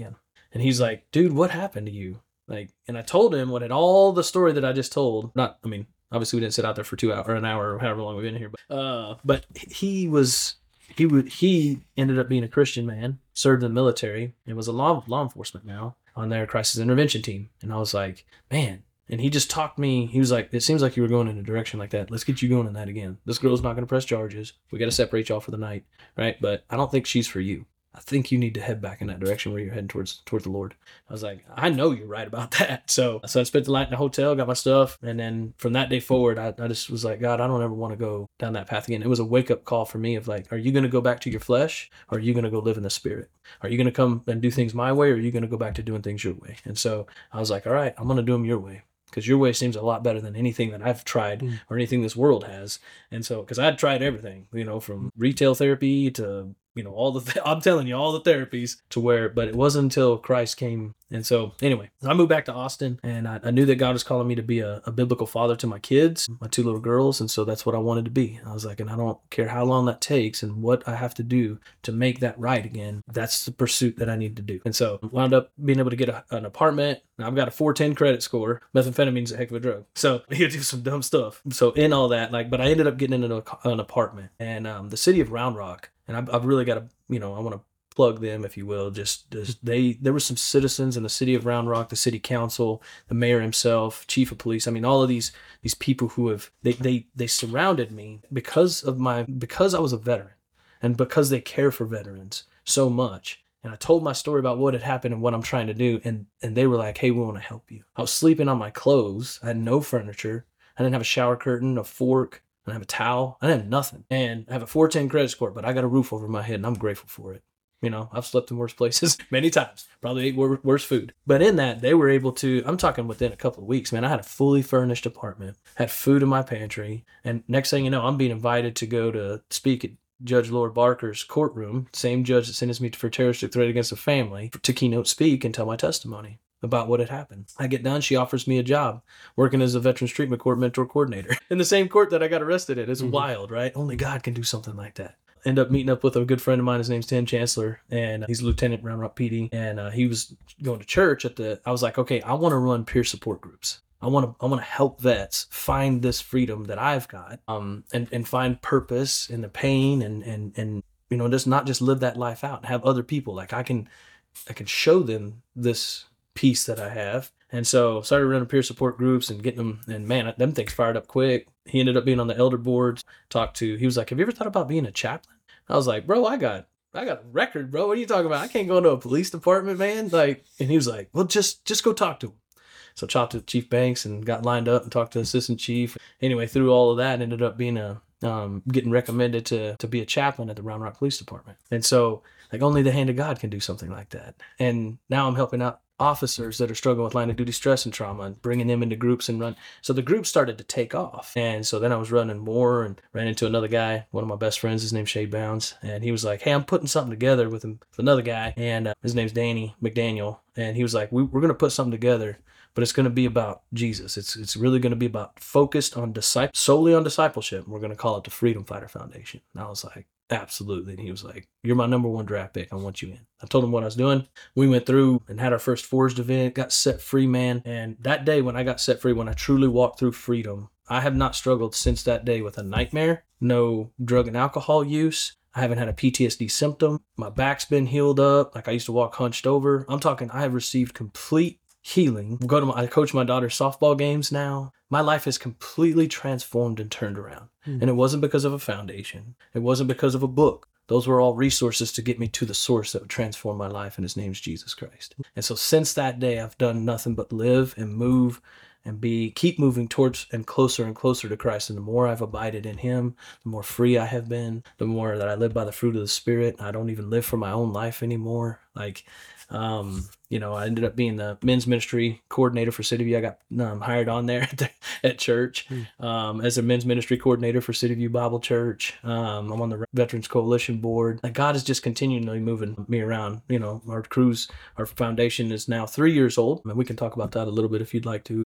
[SPEAKER 3] And he's like, dude, what happened to you? Like, and I told him what had all the story that I just told. Not, I mean, obviously we didn't sit out there for two hours or an hour or however long we've been here, but, uh, but he was, he would, he ended up being a Christian man, served in the military, and was a law, law enforcement now on their crisis intervention team. And I was like, man, and he just talked me. He was like, it seems like you were going in a direction like that. Let's get you going in that again. This girl's not going to press charges. We got to separate y'all for the night. Right. But I don't think she's for you. I think you need to head back in that direction where you're heading towards towards the Lord. I was like, I know you're right about that. So so I spent the night in the hotel, got my stuff. And then from that day forward, I, I just was like, God, I don't ever want to go down that path again. It was a wake up call for me of like, are you going to go back to your flesh? Or are you going to go live in the spirit? Are you going to come and do things my way? Or are you going to go back to doing things your way? And so I was like, all right, I'm going to do them your way. Because your way seems a lot better than anything that I've tried mm. or anything this world has. And so, because I'd tried everything, you know, from retail therapy to, you know, all the, th- I'm telling you, all the therapies to where, but it wasn't until Christ came. And so anyway, I moved back to Austin, and I, I knew that God was calling me to be a, a biblical father to my kids, my two little girls. And so that's what I wanted to be. I was like, and I don't care how long that takes and what I have to do to make that right again. That's the pursuit that I need to do. And so I wound up being able to get a, an apartment. Now I've got a four ten credit score. Methamphetamine's a heck of a drug. So you do some dumb stuff. So in all that, like, but I ended up getting into a, an apartment, and um, the city of Round Rock, and I've, I've really got to, you know, I want to plug them, if you will. Just, just they, there were some citizens in the city of Round Rock, the city council, the mayor himself, chief of police. I mean, all of these these people who have they they they surrounded me because of my because I was a veteran, and because they care for veterans so much. And I told my story about what had happened and what I'm trying to do, and and they were like, "Hey, we want to help you." I was sleeping on my clothes. I had no furniture. I didn't have a shower curtain, a fork. I didn't have a towel. I didn't have nothing. And I have a four ten credit score, but I got a roof over my head, and I'm grateful for it. You know, I've slept in worse places many times, probably ate wor- worse food. But in that, they were able to, I'm talking within a couple of weeks, man, I had a fully furnished apartment, had food in my pantry. And next thing you know, I'm being invited to go to speak at Judge Lord Barker's courtroom, same judge that sentenced me for terroristic threat against a family, to keynote speak and tell my testimony about what had happened. I get done, she offers me a job working as a Veterans Treatment Court mentor coordinator in the same court that I got arrested in. It's mm-hmm. wild, right? Only God can do something like that. End up meeting up with a good friend of mine. His name's Tim Chancellor, and he's a lieutenant Round Rock P D. And uh, he was going to church at the. I was like, okay, I want to run peer support groups. I want to. I want to help vets find this freedom that I've got, um, and and find purpose in the pain, and and and you know, just not just live that life out and have other people like I can, I can show them this peace that I have. And so started running peer support groups and getting them, and man, them things fired up quick. He ended up being on the elder boards, talked to, he was like, have you ever thought about being a chaplain? I was like, bro, I got, I got a record, bro. What are you talking about? I can't go into a police department, man. Like, and he was like, well, just, just go talk to him. So talked to Chief Banks and got lined up and talked to assistant chief. Anyway, through all of that, ended up being a, um, getting recommended to, to be a chaplain at the Round Rock Police Department. And so like only the hand of God can do something like that. And now I'm helping out officers that are struggling with line of duty stress and trauma and bringing them into groups and run. So the group started to take off. And so then I was running more and ran into another guy, one of my best friends, his name's Shay Bounds. And he was like, hey, I'm putting something together with, him, with another guy. And uh, his name's Danny McDaniel. And he was like, we, we're going to put something together, but it's going to be about Jesus. It's it's really going to be about focused on disciple, solely on discipleship. And we're going to call it the Freedom Fighter Foundation. And I was like, absolutely. And he was like, you're my number one draft pick. I want you in. I told him what I was doing. We went through and had our first Forged event, got set free, man. And that day when I got set free, when I truly walked through freedom, I have not struggled since that day with a nightmare, no drug and alcohol use. I haven't had a P T S D symptom. My back's been healed up. Like I used to walk hunched over. I'm talking, I have received complete healing. Go to my, I coach my daughter's softball games now. My life is completely transformed and turned around. Mm. And it wasn't because of a foundation. It wasn't because of a book. Those were all resources to get me to the source that would transform my life, and his name's Jesus Christ. And so since that day, I've done nothing but live and move and be keep moving towards and closer and closer to Christ. And the more I've abided in him, the more free I have been, the more that I live by the fruit of the Spirit. I don't even live for my own life anymore. Like, um, you know, I ended up being the men's ministry coordinator for City View. I got um, hired on there at, the, at church um, as a men's ministry coordinator for City View Bible Church. Um, I'm on the Veterans Coalition board. Like God is just continually moving me around. You know, our cruise, our foundation is now three years old. I mean, we can talk about that a little bit if you'd like to.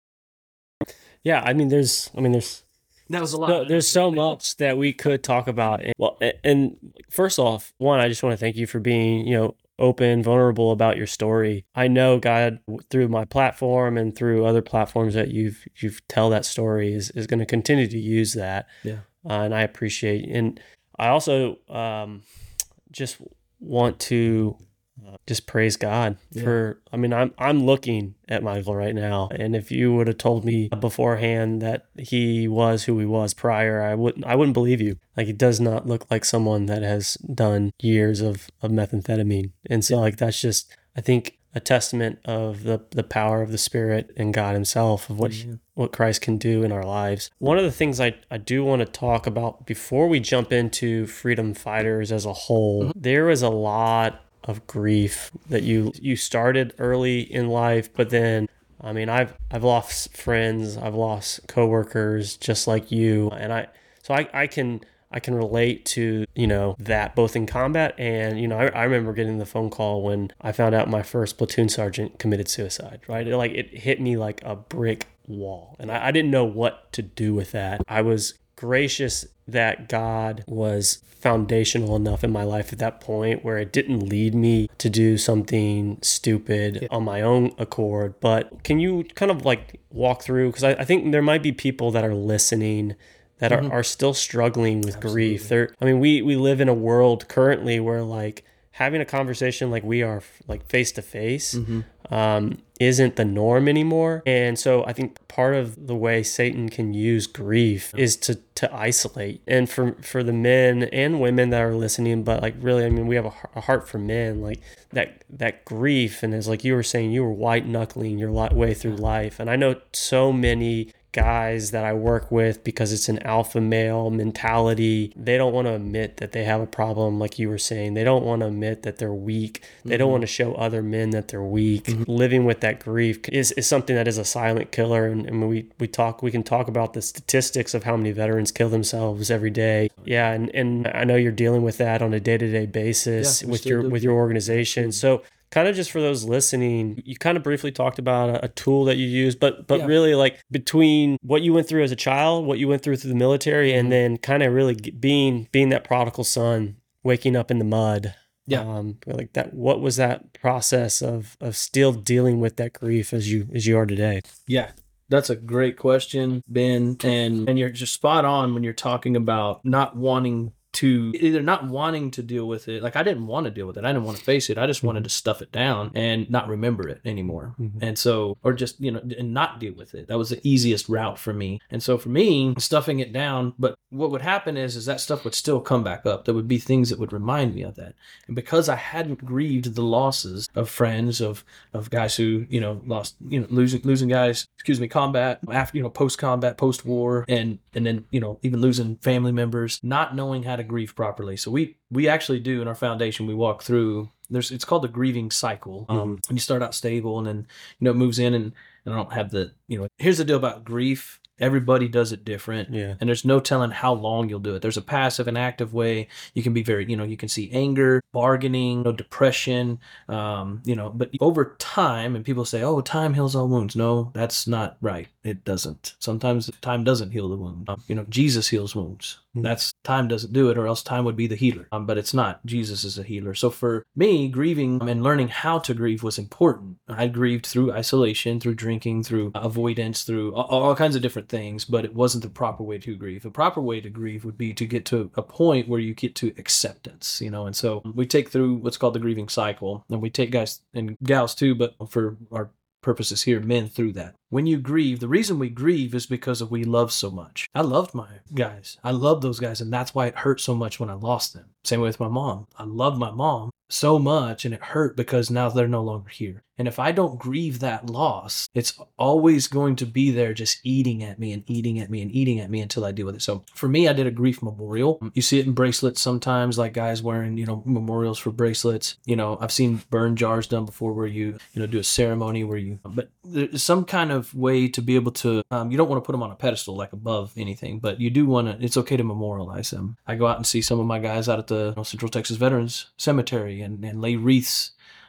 [SPEAKER 2] Yeah, I mean, there's, I mean, there's,
[SPEAKER 3] that was a lot.
[SPEAKER 2] No, there's so much that we could talk about. And, well, and first off, one, I just want to thank you for being, you know, open, vulnerable about your story. I know God, through my platform and through other platforms that you've you've tell that story, is is going to continue to use that.
[SPEAKER 3] Yeah.
[SPEAKER 2] Uh, and I appreciate, and I also um, just want to uh, just praise God
[SPEAKER 3] Yeah.
[SPEAKER 2] for, I mean, I'm I'm looking at Michael right now, and if you would have told me beforehand that he was who he was prior, I wouldn't I wouldn't believe you. Like, he does not look like someone that has done years of, of methamphetamine. And so, like, that's just, I think, a testament of the the power of the Spirit and God himself, of what
[SPEAKER 3] Mhm.
[SPEAKER 2] what Christ can do in our lives. One of the things I, I do want to talk about before we jump into Freedom Fighters as a whole,
[SPEAKER 3] Mhm.
[SPEAKER 2] there was a lot of grief that you you started early in life, but then, I mean, I've I've lost friends, I've lost coworkers just like you, and I so I, I can I can relate to, you know, that both in combat and, you know, I, I remember getting the phone call when I found out my first platoon sergeant committed suicide, right? It, like, it hit me like a brick wall, and I, I didn't know what to do with that. I was gracious that God was foundational enough in my life at that point where it didn't lead me to do something stupid
[SPEAKER 3] Yeah.
[SPEAKER 2] on my own accord. But can you kind of like walk through, because I, I think there might be people that are listening that are,
[SPEAKER 3] Mhm.
[SPEAKER 2] are still struggling with
[SPEAKER 3] Absolutely.
[SPEAKER 2] grief. There, I mean, we we live in a world currently where, like, having a conversation like we are, like, face to face,
[SPEAKER 3] Mhm.
[SPEAKER 2] um, isn't the norm anymore. And so I think part of the way Satan can use grief is to to isolate. And for for the men and women that are listening, but, like, really, I mean, we have a, a heart for men, like that that grief. And it's like you were saying, you were white knuckling your li- way through life. And I know so many guys that I work with, because it's an alpha male mentality, they don't want to admit that they have a problem, like you were saying. They don't want to admit that they're weak. They don't want to show other men that they're weak. Living with that grief is, is something that is a silent killer. And, and we, we talk, we can talk about the statistics of how many veterans kill themselves every day. Yeah. And, and I know you're dealing with that on a day-to-day basis
[SPEAKER 3] Yeah, we
[SPEAKER 2] with
[SPEAKER 3] still
[SPEAKER 2] your,
[SPEAKER 3] do.
[SPEAKER 2] with your organization. So kind of just for those listening, you kind of briefly talked about a, a tool that you use, but but
[SPEAKER 3] Yeah.
[SPEAKER 2] really, like, between what you went through as a child, what you went through through the military, and
[SPEAKER 3] Mhm.
[SPEAKER 2] then kind of really g- being being that prodigal son, waking up in the mud.
[SPEAKER 3] Yeah.
[SPEAKER 2] Um, like that. What was that process of of still dealing with that grief as you as you are today?
[SPEAKER 3] Yeah, that's a great question, Ben. And and you're just spot on when you're talking about not wanting to, either not wanting to deal with it. Like, I didn't want to deal with it. I didn't want to face it. I just wanted to stuff it down and not remember it anymore.
[SPEAKER 2] Mhm.
[SPEAKER 3] And so, or just, you know, and not deal with it. That was the easiest route for me. And so for me, stuffing it down, but what would happen is, is that stuff would still come back up. There would be things that would remind me of that. And because I hadn't grieved the losses of friends, of, of guys who, you know, lost, you know, losing, losing guys, excuse me, combat, after, you know, post-combat, post-war, and, and then, you know, even losing family members, not knowing how to grieve properly. So we, we actually do in our foundation, we walk through, there's, it's called the grieving cycle. Um, and you start out stable, and then, you know, it moves in, and, and I don't have the, you know, here's the deal about grief. Everybody does it different.
[SPEAKER 2] Yeah.
[SPEAKER 3] And there's no telling how long you'll do it. There's a passive and active way. You can be very, you know, you can see anger, bargaining, you know, depression, um, you know, but over time, and people say, oh, time heals all wounds. No, that's not right. It doesn't. Sometimes time doesn't heal the wound. Um, you know, Jesus heals wounds.
[SPEAKER 2] Mhm.
[SPEAKER 3] That's, time doesn't do it, or else time would be the healer. Um, but it's not. Jesus is a healer. So for me, grieving and learning how to grieve was important. I grieved through isolation, through drinking, through avoidance, through all, all kinds of different things, but it wasn't the proper way to grieve. The proper way to grieve would be to get to a point where you get to acceptance, you know. And so we take through what's called the grieving cycle, and we take guys and gals too, but for our purposes here, men, through that. When you grieve, the reason we grieve is because of we love so much. I loved my guys. I loved those guys, and that's why it hurt so much when I lost them. Same way with my mom. I loved my mom so much, and it hurt because now they're no longer here. And if I don't grieve that loss, it's always going to be there, just eating at me and eating at me and eating at me until I deal with it. So for me, I did a grief memorial. You see it in bracelets sometimes, like guys wearing, you know, memorials for bracelets. You know, I've seen burn jars done before where you, you know, do a ceremony where you, but there's some kind of way to be able to, um, you don't want to put them on a pedestal like above anything, but you do want to, it's okay to memorialize them. I go out and see some of my guys out at the, you know, Central Texas Veterans Cemetery and, and lay wreaths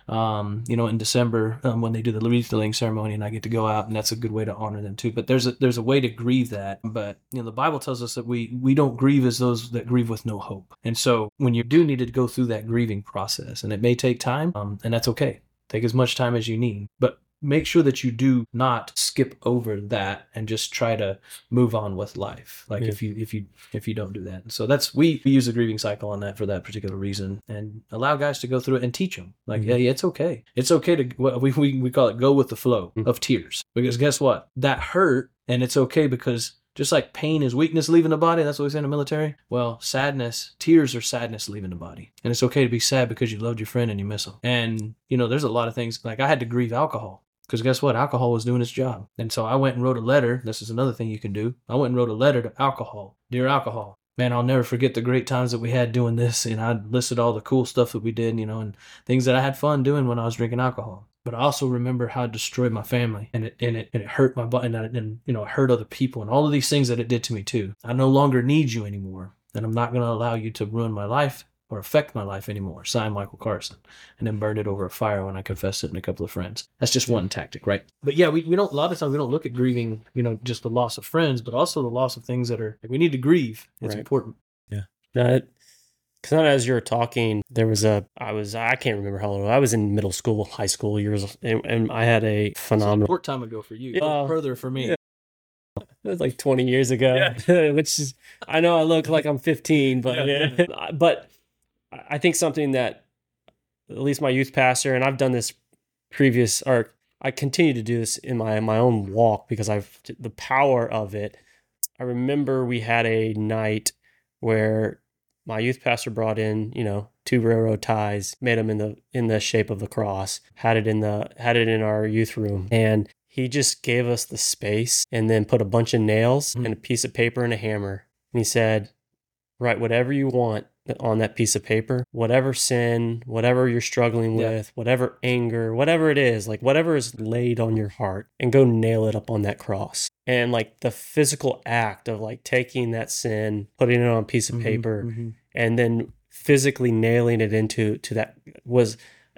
[SPEAKER 3] um, you know, in December um, when they do the wreath laying ceremony, and I get to go out, and that's a good way to honor them too. But there's a there's a way to grieve that. But you know, the Bible tells us that we we don't grieve as those that grieve with no hope. And so when you do need to go through that grieving process, and it may take time, um, and that's okay. Take as much time as you need, but make sure that you do not skip over that and just try to move on with life. Like yeah. if you if you if you don't do that. So that's we, we use the grieving cycle on that for that particular reason, and allow guys to go through it and teach them. Like, mm-hmm. hey, it's okay. It's okay to we we we call it go with the flow mm-hmm. of tears. Because guess what? That hurt, and it's okay because just like pain is weakness leaving the body, that's what we say in the military. Well, sadness, tears are sadness leaving the body. And it's okay to be sad because you loved your friend and you miss them. And, you know, there's a lot of things, like I had to grieve alcohol. Because guess what? Alcohol was doing its job. And so I went and wrote a letter. This is another thing you can do. I went and wrote a letter to alcohol. Dear alcohol, man, I'll never forget the great times that we had doing this. And I listed all the cool stuff that we did, you know, and things that I had fun doing when I was drinking alcohol. But I also remember how it destroyed my family, and it and it, and it hurt my body, and, it, and you know, it hurt other people, and all of these things that it did to me too. I no longer need you anymore, and I'm not going to allow you to ruin my life or affect my life anymore. Signed, Michael Carson. And then burned it over a fire when I confessed it in a couple of friends. That's just one tactic, right? But yeah, we, we don't, a lot of times we don't look at grieving, you know, just the loss of friends, but also the loss of things that are, like we need to grieve. It's
[SPEAKER 2] right.
[SPEAKER 3] important.
[SPEAKER 2] Yeah. No, it, Because as you were talking, there was a, I was, I can't remember how old, I was in middle school, high school years, and, and I had a phenomenal.
[SPEAKER 3] It's a short time ago for you,
[SPEAKER 2] uh,
[SPEAKER 3] further for me.
[SPEAKER 2] Yeah. It was like twenty years ago, yeah. Which is, I know I look like I'm fifteen, but, yeah. But I think something that at least my youth pastor, and I've done this previous, or I continue to do this in my, my own walk because I've, the power of it. I remember we had a night where my youth pastor brought in, you know, two railroad ties, made them in the in the shape of the cross, had it in the had it in our youth room, and he just gave us the space and then put a bunch of nails mm-hmm. and a piece of paper and a hammer, and he said, "Write whatever you want on that piece of paper, whatever sin, whatever you're struggling with, yeah. whatever anger, whatever it is, like whatever is laid on your heart, and go nail it up on that cross." And like the physical act of like taking that sin, putting it on a piece of mm-hmm, paper, mm-hmm. and then physically nailing it into to that was,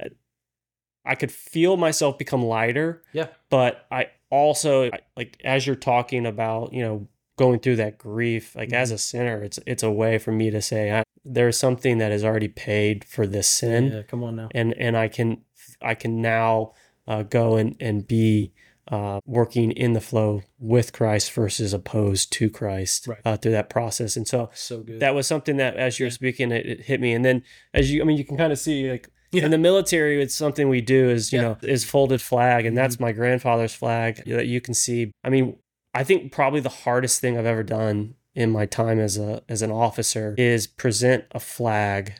[SPEAKER 2] I could feel myself become lighter.
[SPEAKER 3] Yeah.
[SPEAKER 2] But I also, like, as you're talking about, you know, going through that grief, like mm-hmm. as a sinner, it's it's a way for me to say, I, there's something that is already paid for this sin.
[SPEAKER 3] Yeah, come on now.
[SPEAKER 2] And and I can I can now uh, go and, and be uh, working in the flow with Christ versus opposed to Christ right. uh, through that process. And so,
[SPEAKER 3] so good.
[SPEAKER 2] That was something that as you're yeah. speaking, it, it hit me. And then as you, I mean, you can kind of see like yeah. in the military, it's something we do is, you yeah. know, is folded flag. And that's mm-hmm. my grandfather's flag that you can see. I mean, I think probably the hardest thing I've ever done in my time as a as an officer is present a flag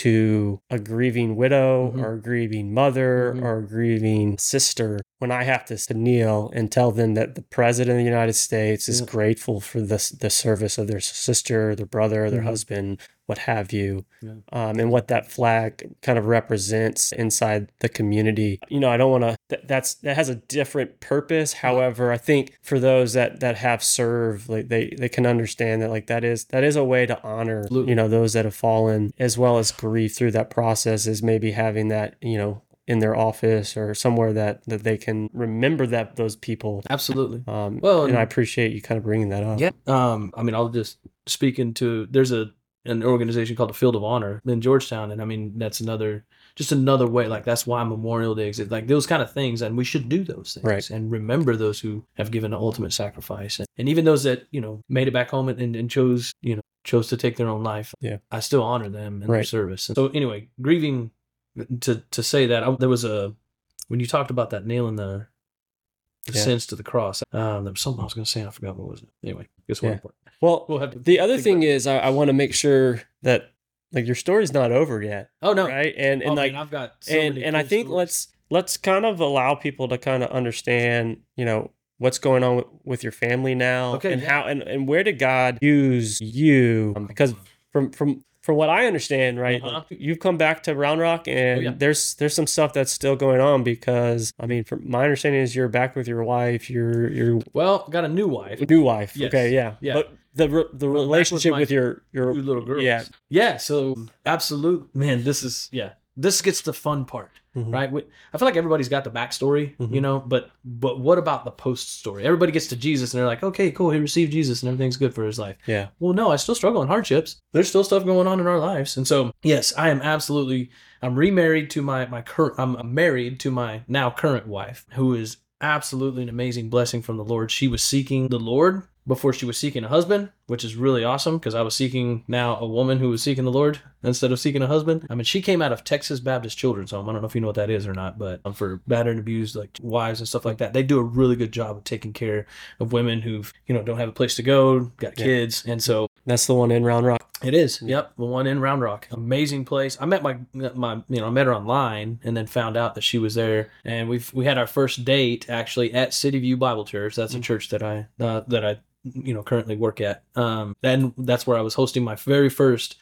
[SPEAKER 2] to a grieving widow mm-hmm. or a grieving mother mm-hmm. or a grieving sister when I have to kneel and tell them that the President of the United States is yeah. grateful for the, the service of their sister, their brother, their mm-hmm. husband, what have you, yeah. um, and what that flag kind of represents inside the community. You know, I don't want to, th- that's, that has a different purpose. However, I think for those that, that have served, like they, they can understand that like that is, that is a way to honor, Absolutely. you know, those that have fallen as well as grieve through that process is maybe having that, you know, in their office or somewhere that, that they can remember that those people.
[SPEAKER 3] Absolutely.
[SPEAKER 2] Um, well, and, and I appreciate you kind of bringing that up.
[SPEAKER 3] Yeah. Um, I mean, I'll just speak into, there's a, an organization called the Field of Honor in Georgetown. And I mean, that's another, just another way, like that's why Memorial Day exists, like those kind of things. And we should do those things
[SPEAKER 2] right.
[SPEAKER 3] and remember those who have given the ultimate sacrifice. And, and even those that, you know, made it back home and, and chose, you know, chose to take their own life.
[SPEAKER 2] Yeah.
[SPEAKER 3] I still honor them and
[SPEAKER 2] right.
[SPEAKER 3] their service. And so anyway, grieving to, to say that I, there was a, when you talked about that nailing the, the yeah. sins to the cross, um, there was something I was going to say. I forgot what was it. Anyway, guess what?
[SPEAKER 2] Yeah. Well, we'll have to the other thing is I, I want to make sure that like your story's not over yet.
[SPEAKER 3] Oh no.
[SPEAKER 2] Right. And, and
[SPEAKER 3] oh,
[SPEAKER 2] like,
[SPEAKER 3] man, I've got, so
[SPEAKER 2] and,
[SPEAKER 3] many
[SPEAKER 2] and
[SPEAKER 3] cool
[SPEAKER 2] I think
[SPEAKER 3] stories.
[SPEAKER 2] let's, let's kind of allow people to kind of understand, you know, what's going on with, with your family now
[SPEAKER 3] okay,
[SPEAKER 2] and
[SPEAKER 3] yeah.
[SPEAKER 2] how, and, and where did God use you? Um, because from, from, from what I understand, right,
[SPEAKER 3] uh-huh.
[SPEAKER 2] like, you've come back to Round Rock and
[SPEAKER 3] oh, yeah.
[SPEAKER 2] there's there's some stuff that's still going on because, I mean, from my understanding is you're back with your wife, you're, you're
[SPEAKER 3] well, got a new wife.
[SPEAKER 2] New wife.
[SPEAKER 3] Yes.
[SPEAKER 2] Okay, yeah.
[SPEAKER 3] Yeah.
[SPEAKER 2] But the re- the relationship
[SPEAKER 3] with,
[SPEAKER 2] with your, your
[SPEAKER 3] two little girls.
[SPEAKER 2] Yeah.
[SPEAKER 3] Yeah, so absolute, man, this is, yeah. this gets the fun part,
[SPEAKER 2] Mhm.
[SPEAKER 3] right? We, I feel like everybody's got the backstory,
[SPEAKER 2] Mhm.
[SPEAKER 3] you know, but but what about the post story? Everybody gets to Jesus and they're like, okay, cool, he received Jesus and everything's good for his life.
[SPEAKER 2] Yeah.
[SPEAKER 3] Well, no, I still struggle in hardships. There's still stuff going on in our lives. And so, yes, I am absolutely, I'm remarried to my, my current, I'm I'm married to my now current wife, who is absolutely an amazing blessing from the Lord. She was seeking the Lord before she was seeking a husband, which is really awesome because I was seeking now a woman who was seeking the Lord instead of seeking a husband. I mean, she came out of Texas Baptist Children's Home. I don't know if you know what that is or not, but um, for battered and abused like wives and stuff like that, they do a really good job of taking care of women who've, you know, don't have a place to go, got
[SPEAKER 2] Yeah.
[SPEAKER 3] kids. And so
[SPEAKER 2] That's the one in Round Rock.
[SPEAKER 3] it is. Yep. The one in Round Rock. Amazing place. I met my, my, you know, I met her online and then found out that she was there. And we've, we had our first date actually at City View Bible Church. That's a church that I, uh, that I, you know, currently work at. Um, and that's where I was hosting my very first,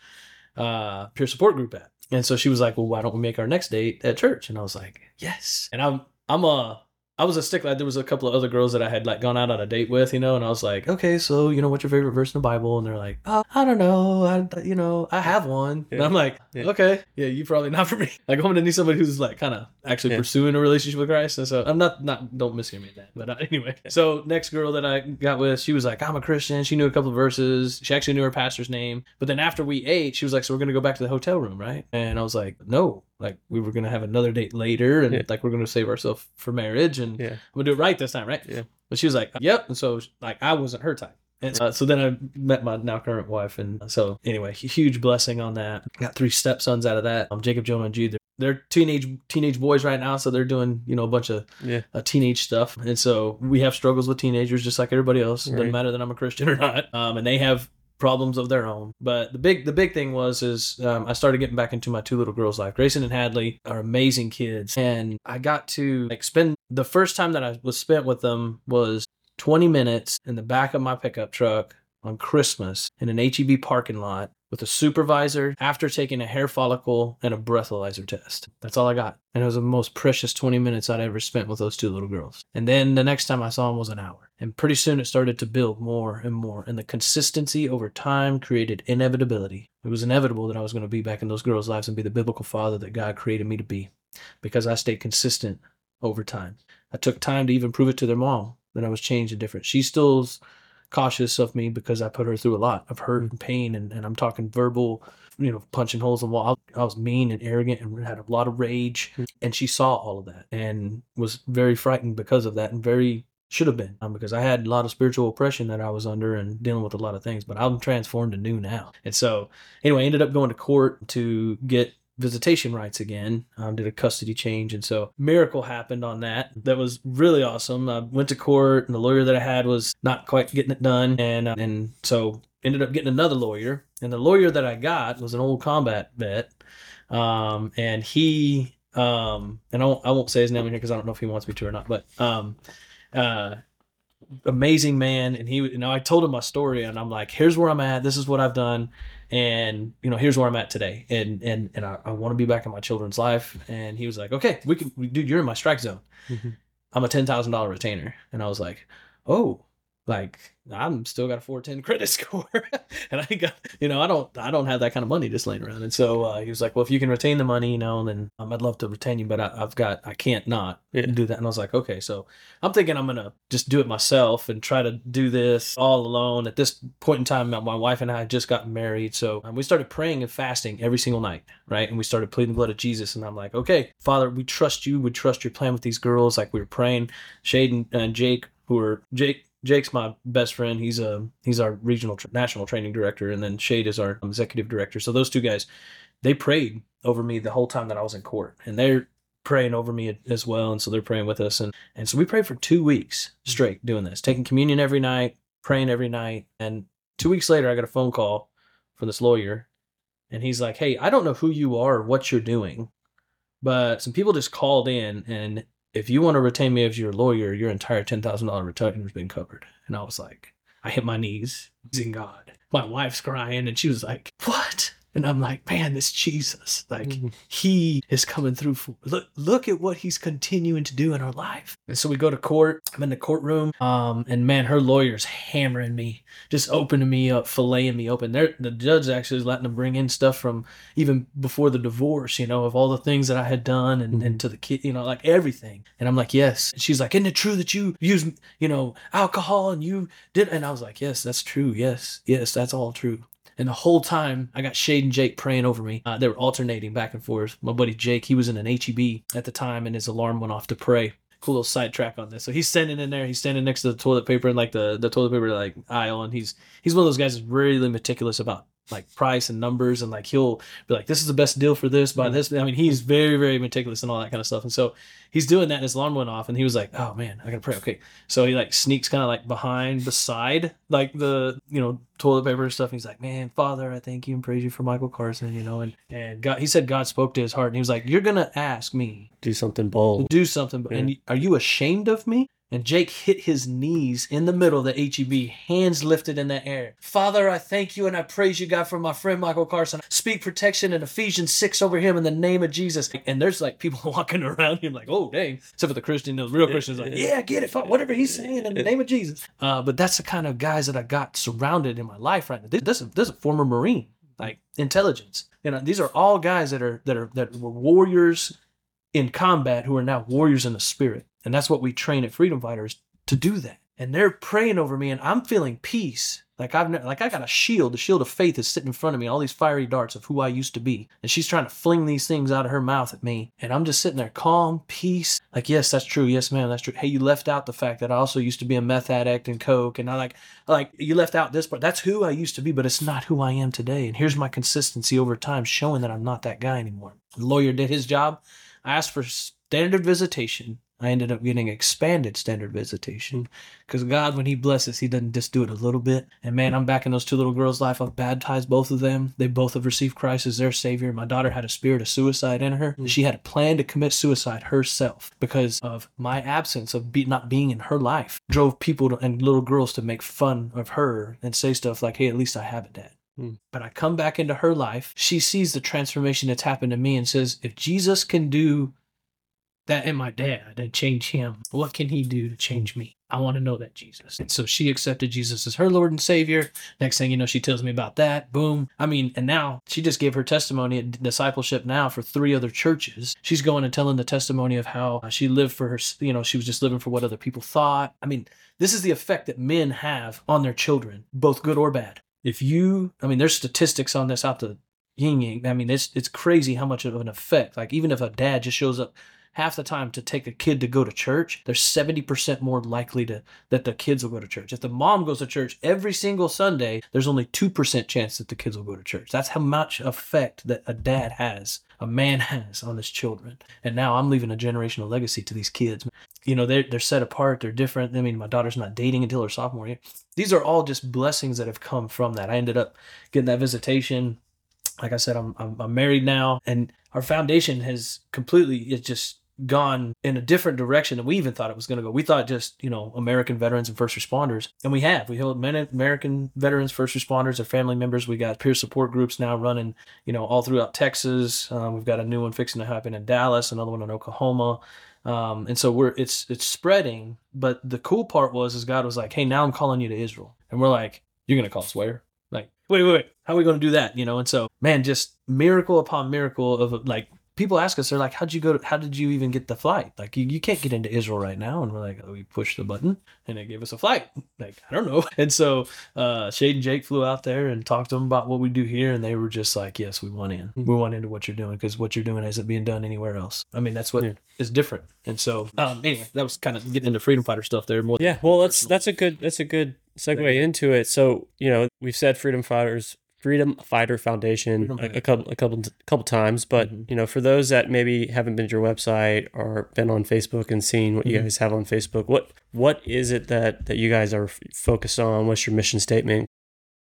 [SPEAKER 3] uh, peer support group at. And so she was like, well, why don't we make our next date at church? And I was like, yes. And I'm, I'm a, I was a stickler. There was a couple of other girls that I had like gone out on a date with, you know, and I was like, okay, so, you know, what's your favorite verse in the Bible? And they're like, oh, I don't know. I, you know, I have one.
[SPEAKER 2] Yeah.
[SPEAKER 3] And I'm like,
[SPEAKER 2] Yeah.
[SPEAKER 3] okay, yeah, you probably not for me. Like, I'm going to need somebody who's like kind of actually
[SPEAKER 2] Yeah.
[SPEAKER 3] pursuing a relationship with Christ. And so I'm not, not, don't mishear me that. But uh, anyway, so next girl that I got with, she was like, I'm a Christian. She knew a couple of verses. She actually knew her pastor's name. But then after we ate, she was like, so we're going to go back to the hotel room, right? And I was like, no. Like, we were going to have another date later, and
[SPEAKER 2] Yeah.
[SPEAKER 3] like, we're going to save ourselves for marriage, and
[SPEAKER 2] Yeah.
[SPEAKER 3] I'm going to do it right this time, right?
[SPEAKER 2] Yeah.
[SPEAKER 3] But she was like, yep. And so, like, I wasn't her type. And uh, so then I met my now current wife. And so, anyway, huge blessing on that. Got three stepsons out of that. Um, Jacob, Jonah, and Jude. They're, they're teenage teenage boys right now, so they're doing, you know, a bunch of
[SPEAKER 2] Yeah.
[SPEAKER 3] uh, teenage stuff. And so we have struggles with teenagers just like everybody else. It doesn't
[SPEAKER 2] Right.
[SPEAKER 3] matter that I'm a Christian or not. Um, and they have problems of their own. But the big the big thing was is um, I started getting back into my two little girls' life. Grayson and Hadley are amazing kids, and I got to like spend the first time that I was spent with them was twenty minutes in the back of my pickup truck on Christmas in an H E B parking lot with a supervisor after taking a hair follicle and a breathalyzer test. That's all I got. And it was the most precious twenty minutes I'd ever spent with those two little girls. And then the next time I saw them was an hour. And pretty soon it started to build more and more. And the consistency over time created inevitability. It was inevitable that I was going to be back in those girls' lives and be the biblical father that God created me to be, because I stayed consistent over time. I took time to even prove it to their mom that I was changed and different. She still's cautious of me because I put her through a lot of hurt and pain, and, and I'm talking verbal, you know, punching holes in the wall. I was mean and arrogant and had a lot of rage, and she saw all of that and was very frightened because of that, and very should have been, um, because I had a lot of spiritual oppression that I was under and dealing with a lot of things, but I'm transformed and new now. And so anyway, I ended up going to court to get visitation rights again. Um, did a custody change, and so miracle happened on that. That was really awesome. I went to court, and the lawyer that I had was not quite getting it done, and uh, and so ended up getting another lawyer. And the lawyer that I got was an old combat vet, um, and he um, and I won't, I won't say his name in here because I don't know if he wants me to or not, but um, uh, amazing man. And he, you know, I told him my story, and I'm like, here's where I'm at. This is what I've done. And, you know, here's where I'm at today. And, and, and I, I want to be back in my children's life. And he was like, okay, we can, we, dude, you're in my strike zone.
[SPEAKER 2] Mm-hmm.
[SPEAKER 3] I'm a ten thousand dollars retainer. And I was like, oh, like, I'm still got a four ten credit score. And I got, you know, I don't, I don't have that kind of money just laying around. And so uh, he was like, well, if you can retain the money, you know, then um, I'd love to retain you, but I, I've got, I can't not
[SPEAKER 2] Yeah.
[SPEAKER 3] do that. And I was like, okay, so I'm thinking I'm going to just do it myself and try to do this all alone. At this point in time, my wife and I had just gotten married. So um, we started praying and fasting every single night. Right. And we started pleading the blood of Jesus. And I'm like, okay, Father, we trust you. We trust your plan with these girls. Like, we were praying. Shade and, and Jake, who are Jake, Jake's my best friend. He's a he's our regional tra- national training director, and then Shade is our executive director. So those two guys, they prayed over me the whole time that I was in court, and they're praying over me as well. And so they're praying with us, and and so we prayed for two weeks straight doing this, taking communion every night, praying every night. And two weeks later, I got a phone call from this lawyer, and he's like, "Hey, I don't know who you are or what you're doing, but some people just called in, and if you want to retain me as your lawyer, your entire ten thousand dollars retainer has been covered." And I was like, I hit my knees, praising God. My wife's crying, and she was like, what? And I'm like, man, this Jesus, like
[SPEAKER 2] Mm-hmm.
[SPEAKER 3] he is coming through. For, look, look at what he's continuing to do in our life. And so we go to court. I'm in the courtroom. Um, and man, her lawyer's hammering me, just opening me up, filleting me open. They're, the judge actually is letting them bring in stuff from even before the divorce, you know, of all the things that I had done and,
[SPEAKER 2] Mm-hmm.
[SPEAKER 3] and to the kid, you know, like everything. And I'm like, yes. And she's like, isn't it true that you use, you know, alcohol and you did? And I was like, yes, that's true. Yes, yes, that's all true. And the whole time, I got Shade and Jake praying over me. Uh, they were alternating back and forth. My buddy Jake, he was in an H E B at the time, and his alarm went off to pray. Cool little sidetrack on this. So he's standing in there. He's standing next to the toilet paper in like the, the toilet paper like aisle, and he's he's one of those guys that's really meticulous about like price and numbers, and like he'll be like, this is the best deal for this, buy this. I mean, he's very, very meticulous and all that kind of stuff. And so he's doing that, and his alarm went off, and he was like, oh man, I gotta pray. Okay. So he like sneaks kind of like behind, beside like the, you know, toilet paper and stuff. And he's like, man, Father, I thank you and praise you for Michael Carson, you know, and, and God, he said God spoke to his heart, and he was like, you're gonna ask me
[SPEAKER 2] Do something
[SPEAKER 3] to
[SPEAKER 2] bold.
[SPEAKER 3] do something,
[SPEAKER 2] Yeah.
[SPEAKER 3] and are you ashamed of me? And Jake hit his knees in the middle of the H E B, hands lifted in the air. Father, I thank you and I praise you, God, for my friend Michael Carson. Speak protection in Ephesians six over him in the name of Jesus. And there's like people walking around him like, oh, dang. Except for the Christian, the real Christian's like, yeah, get it, whatever he's saying in the name of Jesus. Uh, but that's the kind of guys that I got surrounded in my life right now. This, this, is, this is a former Marine, like intelligence. You know, these are all guys that are that are that were warriors in combat who are now warriors in the spirit. And that's what we train at Freedom Fighters, to do that. And they're praying over me, and I'm feeling peace. Like I've ne- like I got a shield. The shield of faith is sitting in front of me, all these fiery darts of who I used to be. And she's trying to fling these things out of her mouth at me. And I'm just sitting there calm, peace. Like, yes, that's true. Yes, ma'am, that's true. Hey, you left out the fact that I also used to be a meth addict and coke. And I like, like you left out this part. That's who I used to be, but it's not who I am today. And here's my consistency over time showing that I'm not that guy anymore. The lawyer did his job. I asked for standard visitation. I ended up getting expanded standard visitation because God, when he blesses, he doesn't just do it a little bit. And man, I'm back in those two little girls' life. I've baptized both of them. They both have received Christ as their savior. My daughter had a spirit of suicide in her. Mm. She had a plan to commit suicide herself because of my absence of be- not being in her life. Drove people to, and little girls to make fun of her and say stuff like, hey, at least I have a dad. Mm. But I come back into her life. She sees the transformation that's happened to me and says, if Jesus can do that in my dad and change him, what can he do to change me? I want to know that Jesus. And so she accepted Jesus as her Lord and Savior. Next thing you know, she tells me about that. Boom. I mean, and now she just gave her testimony at discipleship now for three other churches. She's going and telling the testimony of how she lived for her, you know, she was just living for what other people thought. I mean, this is the effect that men have on their children, both good or bad. If you, I mean, there's statistics on this out the yin yang. I mean, it's it's crazy how much of an effect. Like even if a dad just shows up half the time to take a kid to go to church, they're seventy percent more likely to that the kids will go to church. If the mom goes to church every single Sunday, there's only two percent chance that the kids will go to church. That's how much effect that a dad has, a man has on his children. And now I'm leaving a generational legacy to these kids. You know, they're, they're set apart. They're different. I mean, my daughter's not dating until her sophomore year. These are all just blessings that have come from that. I ended up getting that visitation. Like I said, I'm, I'm, I'm married now, and our foundation has completely, it's just gone in a different direction than we even thought it was going to go. We thought just, you know, American veterans and first responders. And we have. We hold many American veterans, first responders, and family members. We got peer support groups now running, you know, all throughout Texas. Um, we've got a new one fixing to happen in Dallas, another one in Oklahoma. Um, and so we're it's it's spreading. But the cool part was is God was like, hey, now I'm calling you to Israel. And we're like, you're going to call us where? Like, wait, wait, wait. How are we going to do that? You know, and so, man, just miracle upon miracle of like, people ask us, they're like, how'd you go to, how did you even get the flight? Like, you, you can't get into Israel right now. And we're like, oh, we pushed the button and they gave us a flight. Like, I don't know. And so uh, Shade and Jake flew out there and talked to them about what we do here. And they were just like, yes, we want in. Mm-hmm. We want into what you're doing because what you're doing isn't being done anywhere else. I mean, that's what yeah. is different. And so um, anyway, that was kind of getting into freedom fighter stuff there. More
[SPEAKER 2] yeah, well, that's that's a good that's a good segue into it. So, you know, we've said freedom fighters Freedom Fighter Foundation Freedom a, a couple a couple couple times, but mm-hmm. you know, for those that maybe haven't been to your website or been on Facebook and seen what mm-hmm. you guys have on Facebook, what what is it that that you guys are f- focused on? What's your mission statement?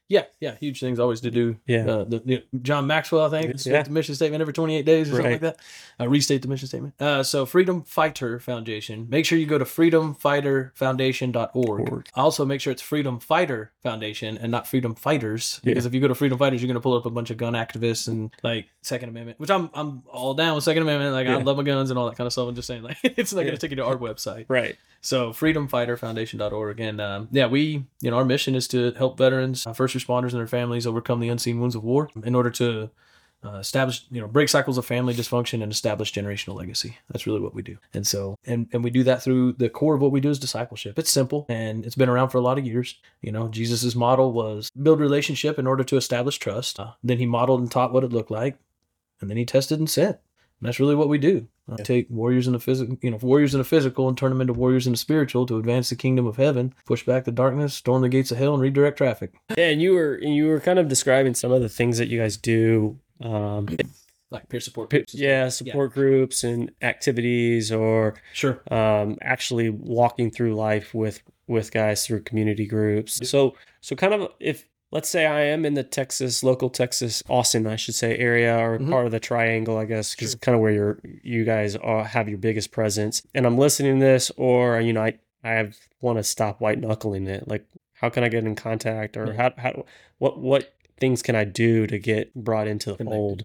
[SPEAKER 3] Yeah, yeah, huge things always to do.
[SPEAKER 2] Yeah.
[SPEAKER 3] Uh, the, the, John Maxwell, I think,
[SPEAKER 2] Yeah.
[SPEAKER 3] the mission statement every twenty-eight days or something
[SPEAKER 2] Right.
[SPEAKER 3] like that. Uh, restate the mission statement. Uh, so Freedom Fighter Foundation. Make sure you go to freedom fighter foundation dot org.
[SPEAKER 2] Org.
[SPEAKER 3] Also, make sure it's Freedom Fighter Foundation and not Freedom Fighters, because
[SPEAKER 2] Yeah.
[SPEAKER 3] if you go to Freedom Fighters, you're going to pull up a bunch of gun activists and like Second Amendment, which I'm I'm all down with Second Amendment. Like I
[SPEAKER 2] Yeah.
[SPEAKER 3] love my guns and all that kind of stuff. I'm just saying, like it's not
[SPEAKER 2] Yeah.
[SPEAKER 3] going to take you to our website.
[SPEAKER 2] Right.
[SPEAKER 3] So freedom fighter foundation dot org. And um, yeah, we, you know, our mission is to help veterans, uh, first responders and their families overcome the unseen wounds of war in order to uh, establish, you know, break cycles of family dysfunction and establish generational legacy. That's really what we do. And so, and, and we do that through the core of what we do is discipleship. It's simple and it's been around for a lot of years. You know, Jesus's model was build relationship in order to establish trust. Uh, then he modeled and taught what it looked like. And then he tested and sent. And that's really what we do. Uh, take warriors in the physical, you know, warriors in the physical and turn them into warriors in the spiritual to advance the kingdom of heaven, push back the darkness, storm the gates of hell, and redirect traffic.
[SPEAKER 2] Yeah, and you were and you were kind of describing some of the things that you guys do. Um,
[SPEAKER 3] Like peer support
[SPEAKER 2] pe-
[SPEAKER 3] groups. as
[SPEAKER 2] yeah,
[SPEAKER 3] well.
[SPEAKER 2] support groups and activities, or
[SPEAKER 3] Sure.
[SPEAKER 2] um, actually walking through life with with guys through community groups. So so kind of if let's say I am in the Texas, local Texas, Austin, I should say, area, or
[SPEAKER 3] Mhm.
[SPEAKER 2] part of the triangle, I guess, because
[SPEAKER 3] Sure.
[SPEAKER 2] kind of where you're, you guys are, have your biggest presence. And I'm listening to this, or, you know, I, I want to stop white knuckling it. Like, how can I get in contact, or
[SPEAKER 3] Yeah.
[SPEAKER 2] how, how, what, what things can I do to get brought into the
[SPEAKER 3] Connected.
[SPEAKER 2] fold?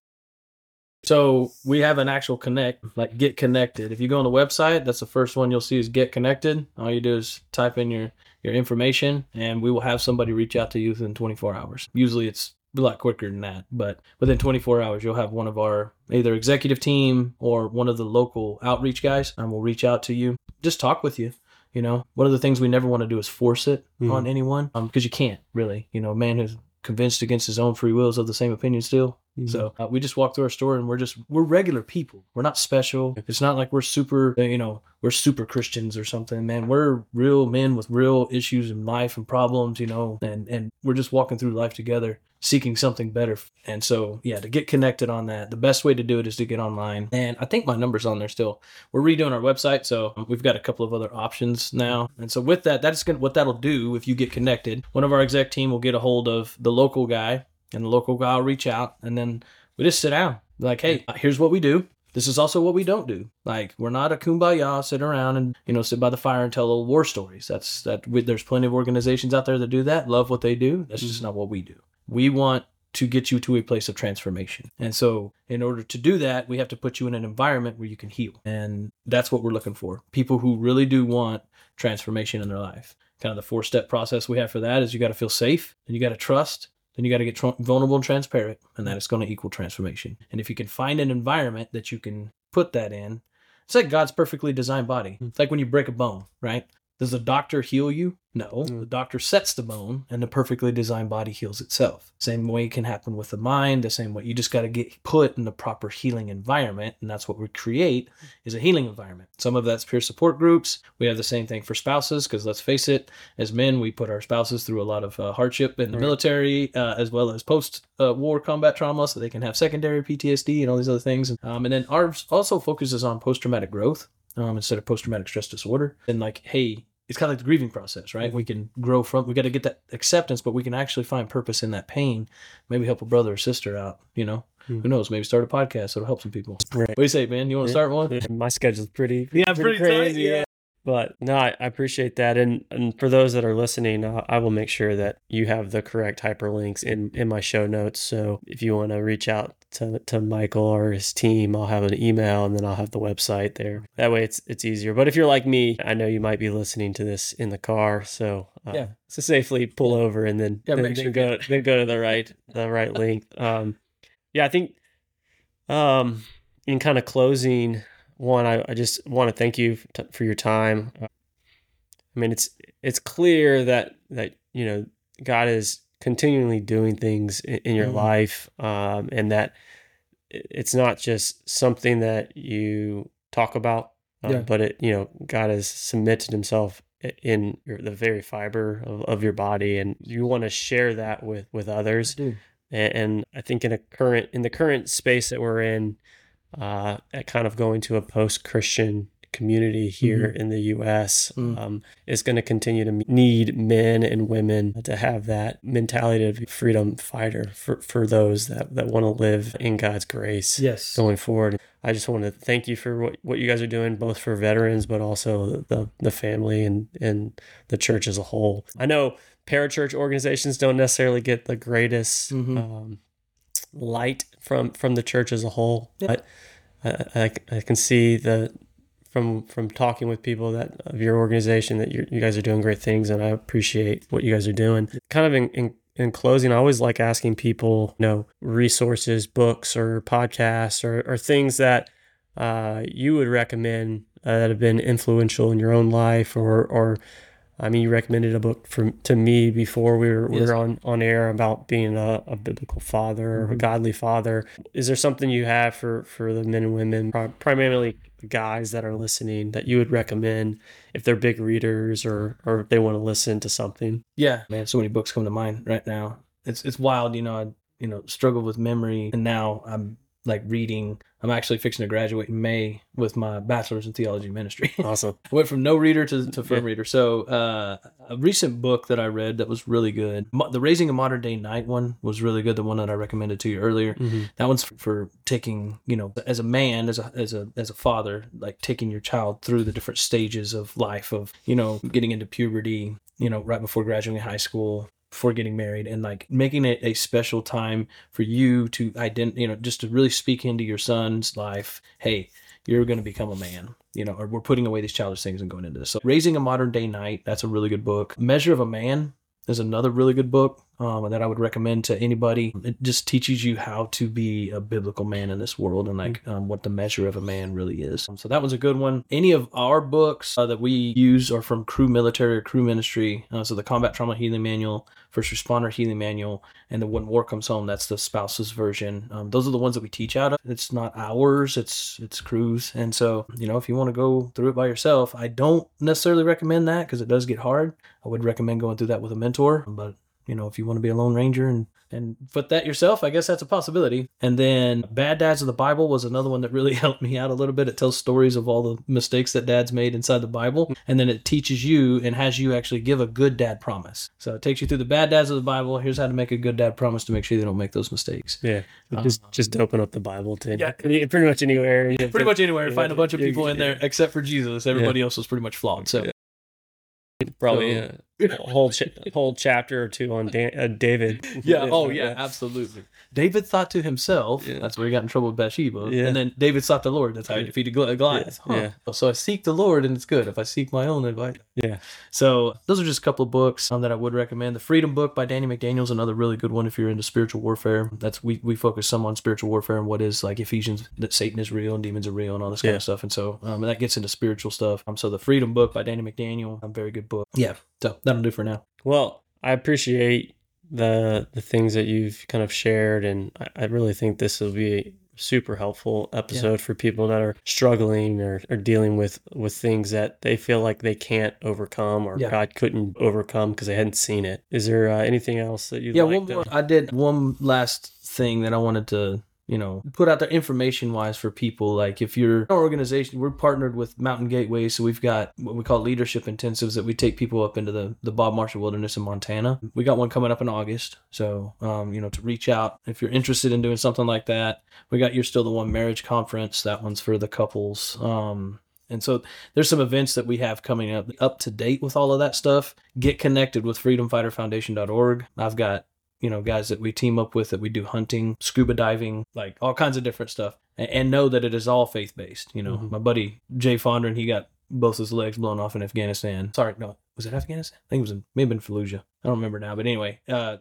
[SPEAKER 3] So we have an actual connect, like get connected. If you go on the website, that's the first one you'll see is get connected. All you do is type in your, your information and we will have somebody reach out to you within twenty-four hours. Usually it's a lot quicker than that, but within twenty-four hours, you'll have one of our either executive team or one of the local outreach guys and we'll reach out to you, just talk with you. You know, one of the things we never want to do is force it
[SPEAKER 2] Mhm.
[SPEAKER 3] on anyone um, because you can't really, you know, a man who's convinced against his own free will is of the same opinion still.
[SPEAKER 2] Mhm.
[SPEAKER 3] So uh, we just walk through our store and we're just, we're regular people. We're not special. It's not like we're super, uh, you know, we're super Christians or something, man. We're real men with real issues in life and problems, you know, and, and we're just walking through life together, seeking something better. And so, yeah, to get connected on that, the best way to do it is to get online. And I think my number's on there still. We're redoing our website, so we've got a couple of other options now. And so with that, that's gonna, what that'll do if you get connected. One of our exec team will get a hold of the local guy, and the local guy will reach out, and then we just sit down. Like, hey, here's what we do. This is also what we don't do. Like, we're not a kumbaya, sit around and, you know, sit by the fire and tell old war stories. That's that. We, there's plenty of organizations out there that do that, love what they do. That's just not what we do. We want to get you to a place of transformation. And so in order to do that, we have to put you in an environment where you can heal. And that's what we're looking for. People who really do want transformation in their life. Kind of the four-step process we have for that is you got to feel safe, and you got to trust, then you got to get tr- vulnerable and transparent, and that is going to equal transformation. And if you can find an environment that you can put that in, it's like God's perfectly designed body. It's like when you break a bone, right? Does the doctor heal you? No.
[SPEAKER 2] Mm.
[SPEAKER 3] The doctor sets the bone and the perfectly designed body heals itself. Same way can happen with the mind, the same way. You just got to get put in the proper healing environment, and that's what we create is a healing environment. Some of that's peer support groups. We have the same thing for spouses because let's face it, as men, we put our spouses through a lot of uh, hardship in the
[SPEAKER 2] Right.
[SPEAKER 3] military uh, as well as post-war uh, combat trauma so they can have secondary P T S D and all these other things. Um, and then ours also focuses on post-traumatic growth um, instead of post-traumatic stress disorder. And like, hey, it's kind of like the grieving process, right? We can grow from, we got to get that acceptance, but we can actually find purpose in that pain. Maybe help a brother or sister out, you know?
[SPEAKER 2] Hmm.
[SPEAKER 3] Who knows? Maybe start a podcast that'll help some people.
[SPEAKER 2] Right.
[SPEAKER 3] What do you say, man? You want to
[SPEAKER 2] Yeah.
[SPEAKER 3] start one?
[SPEAKER 2] Yeah, my schedule's pretty,
[SPEAKER 3] Yeah, pretty tight,
[SPEAKER 2] crazy.
[SPEAKER 3] yeah.
[SPEAKER 2] But no, I, I appreciate that. And and for those that are listening, uh, I will make sure that you have the correct hyperlinks in, in my show notes. So if you want to reach out to, to Michael or his team, I'll have an email and then I'll have the website there. That way it's it's easier. But if you're like me, I know you might be listening to this in the car. So uh,
[SPEAKER 3] Yeah.
[SPEAKER 2] so safely pull over and then,
[SPEAKER 3] Yeah,
[SPEAKER 2] then,
[SPEAKER 3] make
[SPEAKER 2] then
[SPEAKER 3] sure-
[SPEAKER 2] go then go to the right the right link. Um, yeah, I think um, in kind of closing. One, I, I just want to thank you t- for your time. Uh, I mean, it's it's clear that that you know God is continually doing things in, in your
[SPEAKER 3] Mhm.
[SPEAKER 2] life, um, and that it- it's not just something that you talk about, uh,
[SPEAKER 3] Yeah.
[SPEAKER 2] but it you know God has cemented Himself i- in your, the very fiber of, of your body, and you want to share that with with others.
[SPEAKER 3] Dude.
[SPEAKER 2] And, and I think in a current in the current space that we're in, uh, at kind of going to a post-Christian community here
[SPEAKER 3] Mm-hmm.
[SPEAKER 2] in the U S
[SPEAKER 3] Mm.
[SPEAKER 2] um, is going to continue to need men and women to have that mentality of freedom fighter for, for those that, that want to live in God's grace
[SPEAKER 3] Yes.
[SPEAKER 2] going forward. I just want to thank you for what, what you guys are doing, both for veterans, but also the, the family and, and the church as a whole. I know parachurch organizations don't necessarily get the greatest
[SPEAKER 3] Mhm.
[SPEAKER 2] um, light from, from the church as a whole,
[SPEAKER 3] Yeah.
[SPEAKER 2] but I, I, I can see the from from talking with people that of your organization that you're, you guys are doing great things, and I appreciate what you guys are doing. Kind of in, in in closing, I always like asking people, you know, resources, books, or podcasts, or, or things that uh, you would recommend uh, that have been influential in your own life, or or I mean, you recommended a book for to me before we were we
[SPEAKER 3] Yes.
[SPEAKER 2] were on, on air about being a, a biblical father or
[SPEAKER 3] Mm-hmm.
[SPEAKER 2] a godly father. Is there something you have for, for the men and women, pri- primarily guys that are listening, that you would recommend if they're big readers or or if they want to listen to something?
[SPEAKER 3] Yeah, man, so many books come to mind right now. It's it's wild, you know. I you know struggled with memory, and now I'm like reading. I'm actually fixing to graduate in May with my bachelor's in theology and ministry.
[SPEAKER 2] Awesome.
[SPEAKER 3] I went from no reader to, to firm
[SPEAKER 2] Yeah.
[SPEAKER 3] reader. So uh, a recent book that I read that was really good, Mo- the Raising a Modern Day Knight one was really good. The one that I recommended to you earlier.
[SPEAKER 2] Mm-hmm.
[SPEAKER 3] That one's for, for taking, you know, as a man, as a as a as a father, like taking your child through the different stages of life, of you know getting into puberty, you know, right before graduating high school, before getting married, and like making it a special time for you to ident, you know, just to really speak into your son's life. Hey, you're going to become a man, you know, or we're putting away these childish things and going into this. So Raising a Modern Day Knight, that's a really good book. Measure of a Man is another really good book um, that I would recommend to anybody. It just teaches you how to be a biblical man in this world and like um, what the measure of a man really is. So that was a good one. Any of our books uh, that we use are from Crew Military or Crew Ministry. Uh, so the Combat Trauma Healing Manual, First Responder Healing Manual, and the When War Comes Home, that's the spouse's version. Um, those are the ones that we teach out of. It's not ours, it's it's Crew's. And so, you know, if you want to go through it by yourself, I don't necessarily recommend that because it does get hard. I would recommend going through that with a mentor, but you know, if you want to be a lone ranger and and foot that yourself, I guess that's a possibility. And then Bad Dads of the Bible was another one that really helped me out a little bit. It tells stories of all the mistakes that dads made inside the Bible, and then it teaches you and has you actually give a good dad promise. So it takes you through the bad dads of the Bible. Here's how to make a good dad promise to make sure they don't make those mistakes.
[SPEAKER 2] Yeah,
[SPEAKER 3] Uh,
[SPEAKER 2] just just open up the Bible to
[SPEAKER 3] Yeah.
[SPEAKER 2] pretty much anywhere. Yeah,
[SPEAKER 3] Pretty much anywhere,
[SPEAKER 2] yeah,
[SPEAKER 3] find a bunch of
[SPEAKER 2] yeah,
[SPEAKER 3] people in there,
[SPEAKER 2] yeah.
[SPEAKER 3] except for Jesus. Everybody else was pretty much flawed. So
[SPEAKER 2] Probably
[SPEAKER 3] So-
[SPEAKER 2] a whole cha- whole chapter or two on Dan- uh, David.
[SPEAKER 3] yeah, oh yeah, absolutely. David thought to himself,
[SPEAKER 2] Yeah.
[SPEAKER 3] that's where he got in trouble with Bathsheba.
[SPEAKER 2] Yeah.
[SPEAKER 3] And then David sought the Lord. That's how he defeated Goli- Goliath.
[SPEAKER 2] Yeah,
[SPEAKER 3] Huh. So I seek the Lord and it's good. If I seek my own advice.
[SPEAKER 2] yeah.
[SPEAKER 3] So those are just a couple of books um, that I would recommend. The Freedom book by Danny McDaniel is another really good one if you're into spiritual warfare. That's we, we focus some on spiritual warfare and what is like Ephesians, that Satan is real and demons are real and all this kind
[SPEAKER 2] Yeah.
[SPEAKER 3] of stuff. And so um, that gets into spiritual stuff. Um, so the Freedom book by Danny McDaniel, a very good book. Yeah, so that'll do for now.
[SPEAKER 2] Well, I appreciate the the things that you've kind of shared, and I, I really think this will be a super helpful episode for people that are struggling or, or dealing with, with things that they feel like they can't overcome or
[SPEAKER 3] Yeah.
[SPEAKER 2] God couldn't overcome because they hadn't seen it. Is there uh, anything else that you'd
[SPEAKER 3] Yeah,
[SPEAKER 2] like
[SPEAKER 3] one
[SPEAKER 2] to...
[SPEAKER 3] more. I did one last thing that I wanted to, you know, put out there information wise for people. Like if you're an organization, we're partnered with Mountain Gateway. So we've got what we call leadership intensives that we take people up into the, the Bob Marshall Wilderness in Montana. We got one coming up in August. So, um, you know, to reach out if you're interested in doing something like that. We got You're Still the One Marriage Conference. That one's for the couples. Um, And so there's some events that we have coming up, up to date with all of that stuff. Get connected with freedom fighter foundation dot org. I've got, you know, guys that we team up with that we do hunting, scuba diving, like all kinds of different stuff. And, and know that it is all faith-based. You know,
[SPEAKER 2] Mhm.
[SPEAKER 3] my buddy Jay Fondren, he got both his legs blown off in Afghanistan. Sorry, no, was it Afghanistan? I think it was in, may have been Fallujah. I don't remember now. But anyway, uh,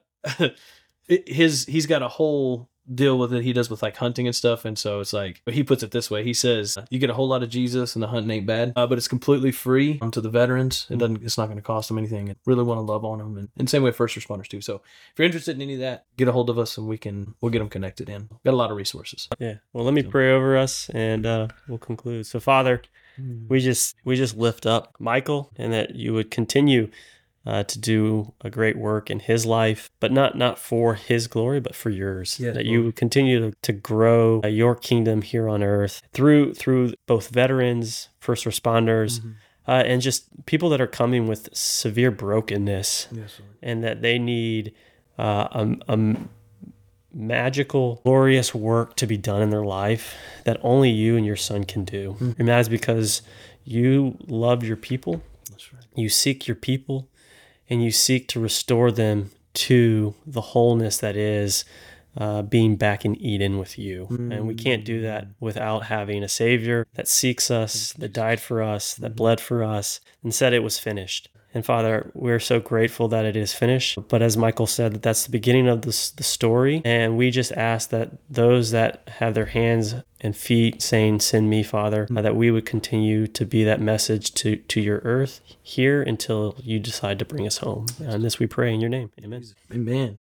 [SPEAKER 3] it- his he's got a whole deal with it he does with like hunting and stuff, and so it's like, but he puts it this way, he says you get a whole lot of Jesus and the hunting ain't bad, uh, but it's completely free um, to the veterans. It doesn't, it's not going to cost them anything. I really want to love on them, and, and same way first responders too. So if you're interested in any of that, get a hold of us and we can we'll get them connected in. Got a lot of resources.
[SPEAKER 2] Yeah. Well, let me pray over us and uh, we'll conclude. So, Father, we just we just lift up Michael, and that you would continue uh, to do a great work in his life, but not not for his glory, but for yours.
[SPEAKER 3] Yes,
[SPEAKER 2] that
[SPEAKER 3] Lord.
[SPEAKER 2] you would continue to, to grow uh, your kingdom here on earth through through both veterans, first responders,
[SPEAKER 3] Mm-hmm.
[SPEAKER 2] uh, and just people that are coming with severe brokenness,
[SPEAKER 3] Yes, Lord.
[SPEAKER 2] and that they need uh, a, a magical, glorious work to be done in their life that only you and your Son can do. Mm. And that is because you love your people,
[SPEAKER 3] That's right.
[SPEAKER 2] you seek your people, and you seek to restore them to the wholeness that is uh, being back in Eden with you. Mm. And we can't do that without having a Savior that seeks us, that died for us, that bled for us, and said it was finished. And Father, we're so grateful that it is finished. But as Michael said, that that's the beginning of this, the story. And we just ask that those that have their hands and feet saying, send me, Father, uh, that we would continue to be that message to, to your earth here until you decide to bring us home. And this we pray in your name. Amen.
[SPEAKER 3] Amen.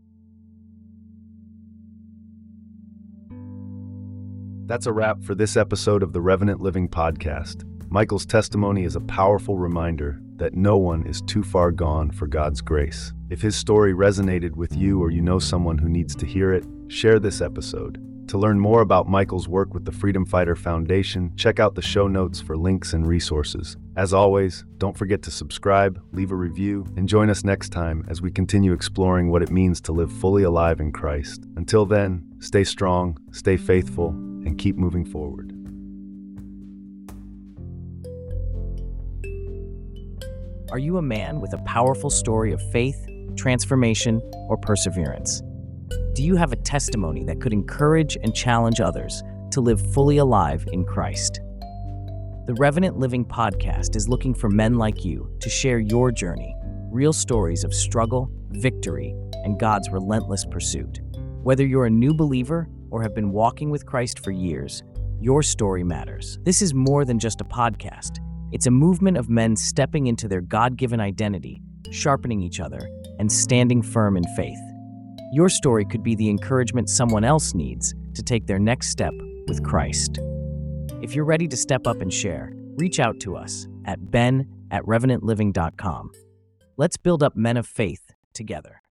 [SPEAKER 1] That's a wrap for this episode of the Revenant Living Podcast. Michael's testimony is a powerful reminder that no one is too far gone for God's grace. If his story resonated with you or you know someone who needs to hear it, share this episode. To learn more about Michael's work with the Freedom Fighter Foundation, check out the show notes for links and resources. As always, don't forget to subscribe, leave a review, and join us next time as we continue exploring what it means to live fully alive in Christ. Until then, stay strong, stay faithful, and keep moving forward.
[SPEAKER 4] Are you a man with a powerful story of faith, transformation, or perseverance? Do you have a testimony that could encourage and challenge others to live fully alive in Christ? The Revenant Living Podcast is looking for men like you to share your journey, real stories of struggle, victory, and God's relentless pursuit. Whether you're a new believer or have been walking with Christ for years, your story matters. This is more than just a podcast. It's a movement of men stepping into their God-given identity, sharpening each other, and standing firm in faith. Your story could be the encouragement someone else needs to take their next step with Christ. If you're ready to step up and share, reach out to us at ben at revenant living dot com. Let's build up men of faith together.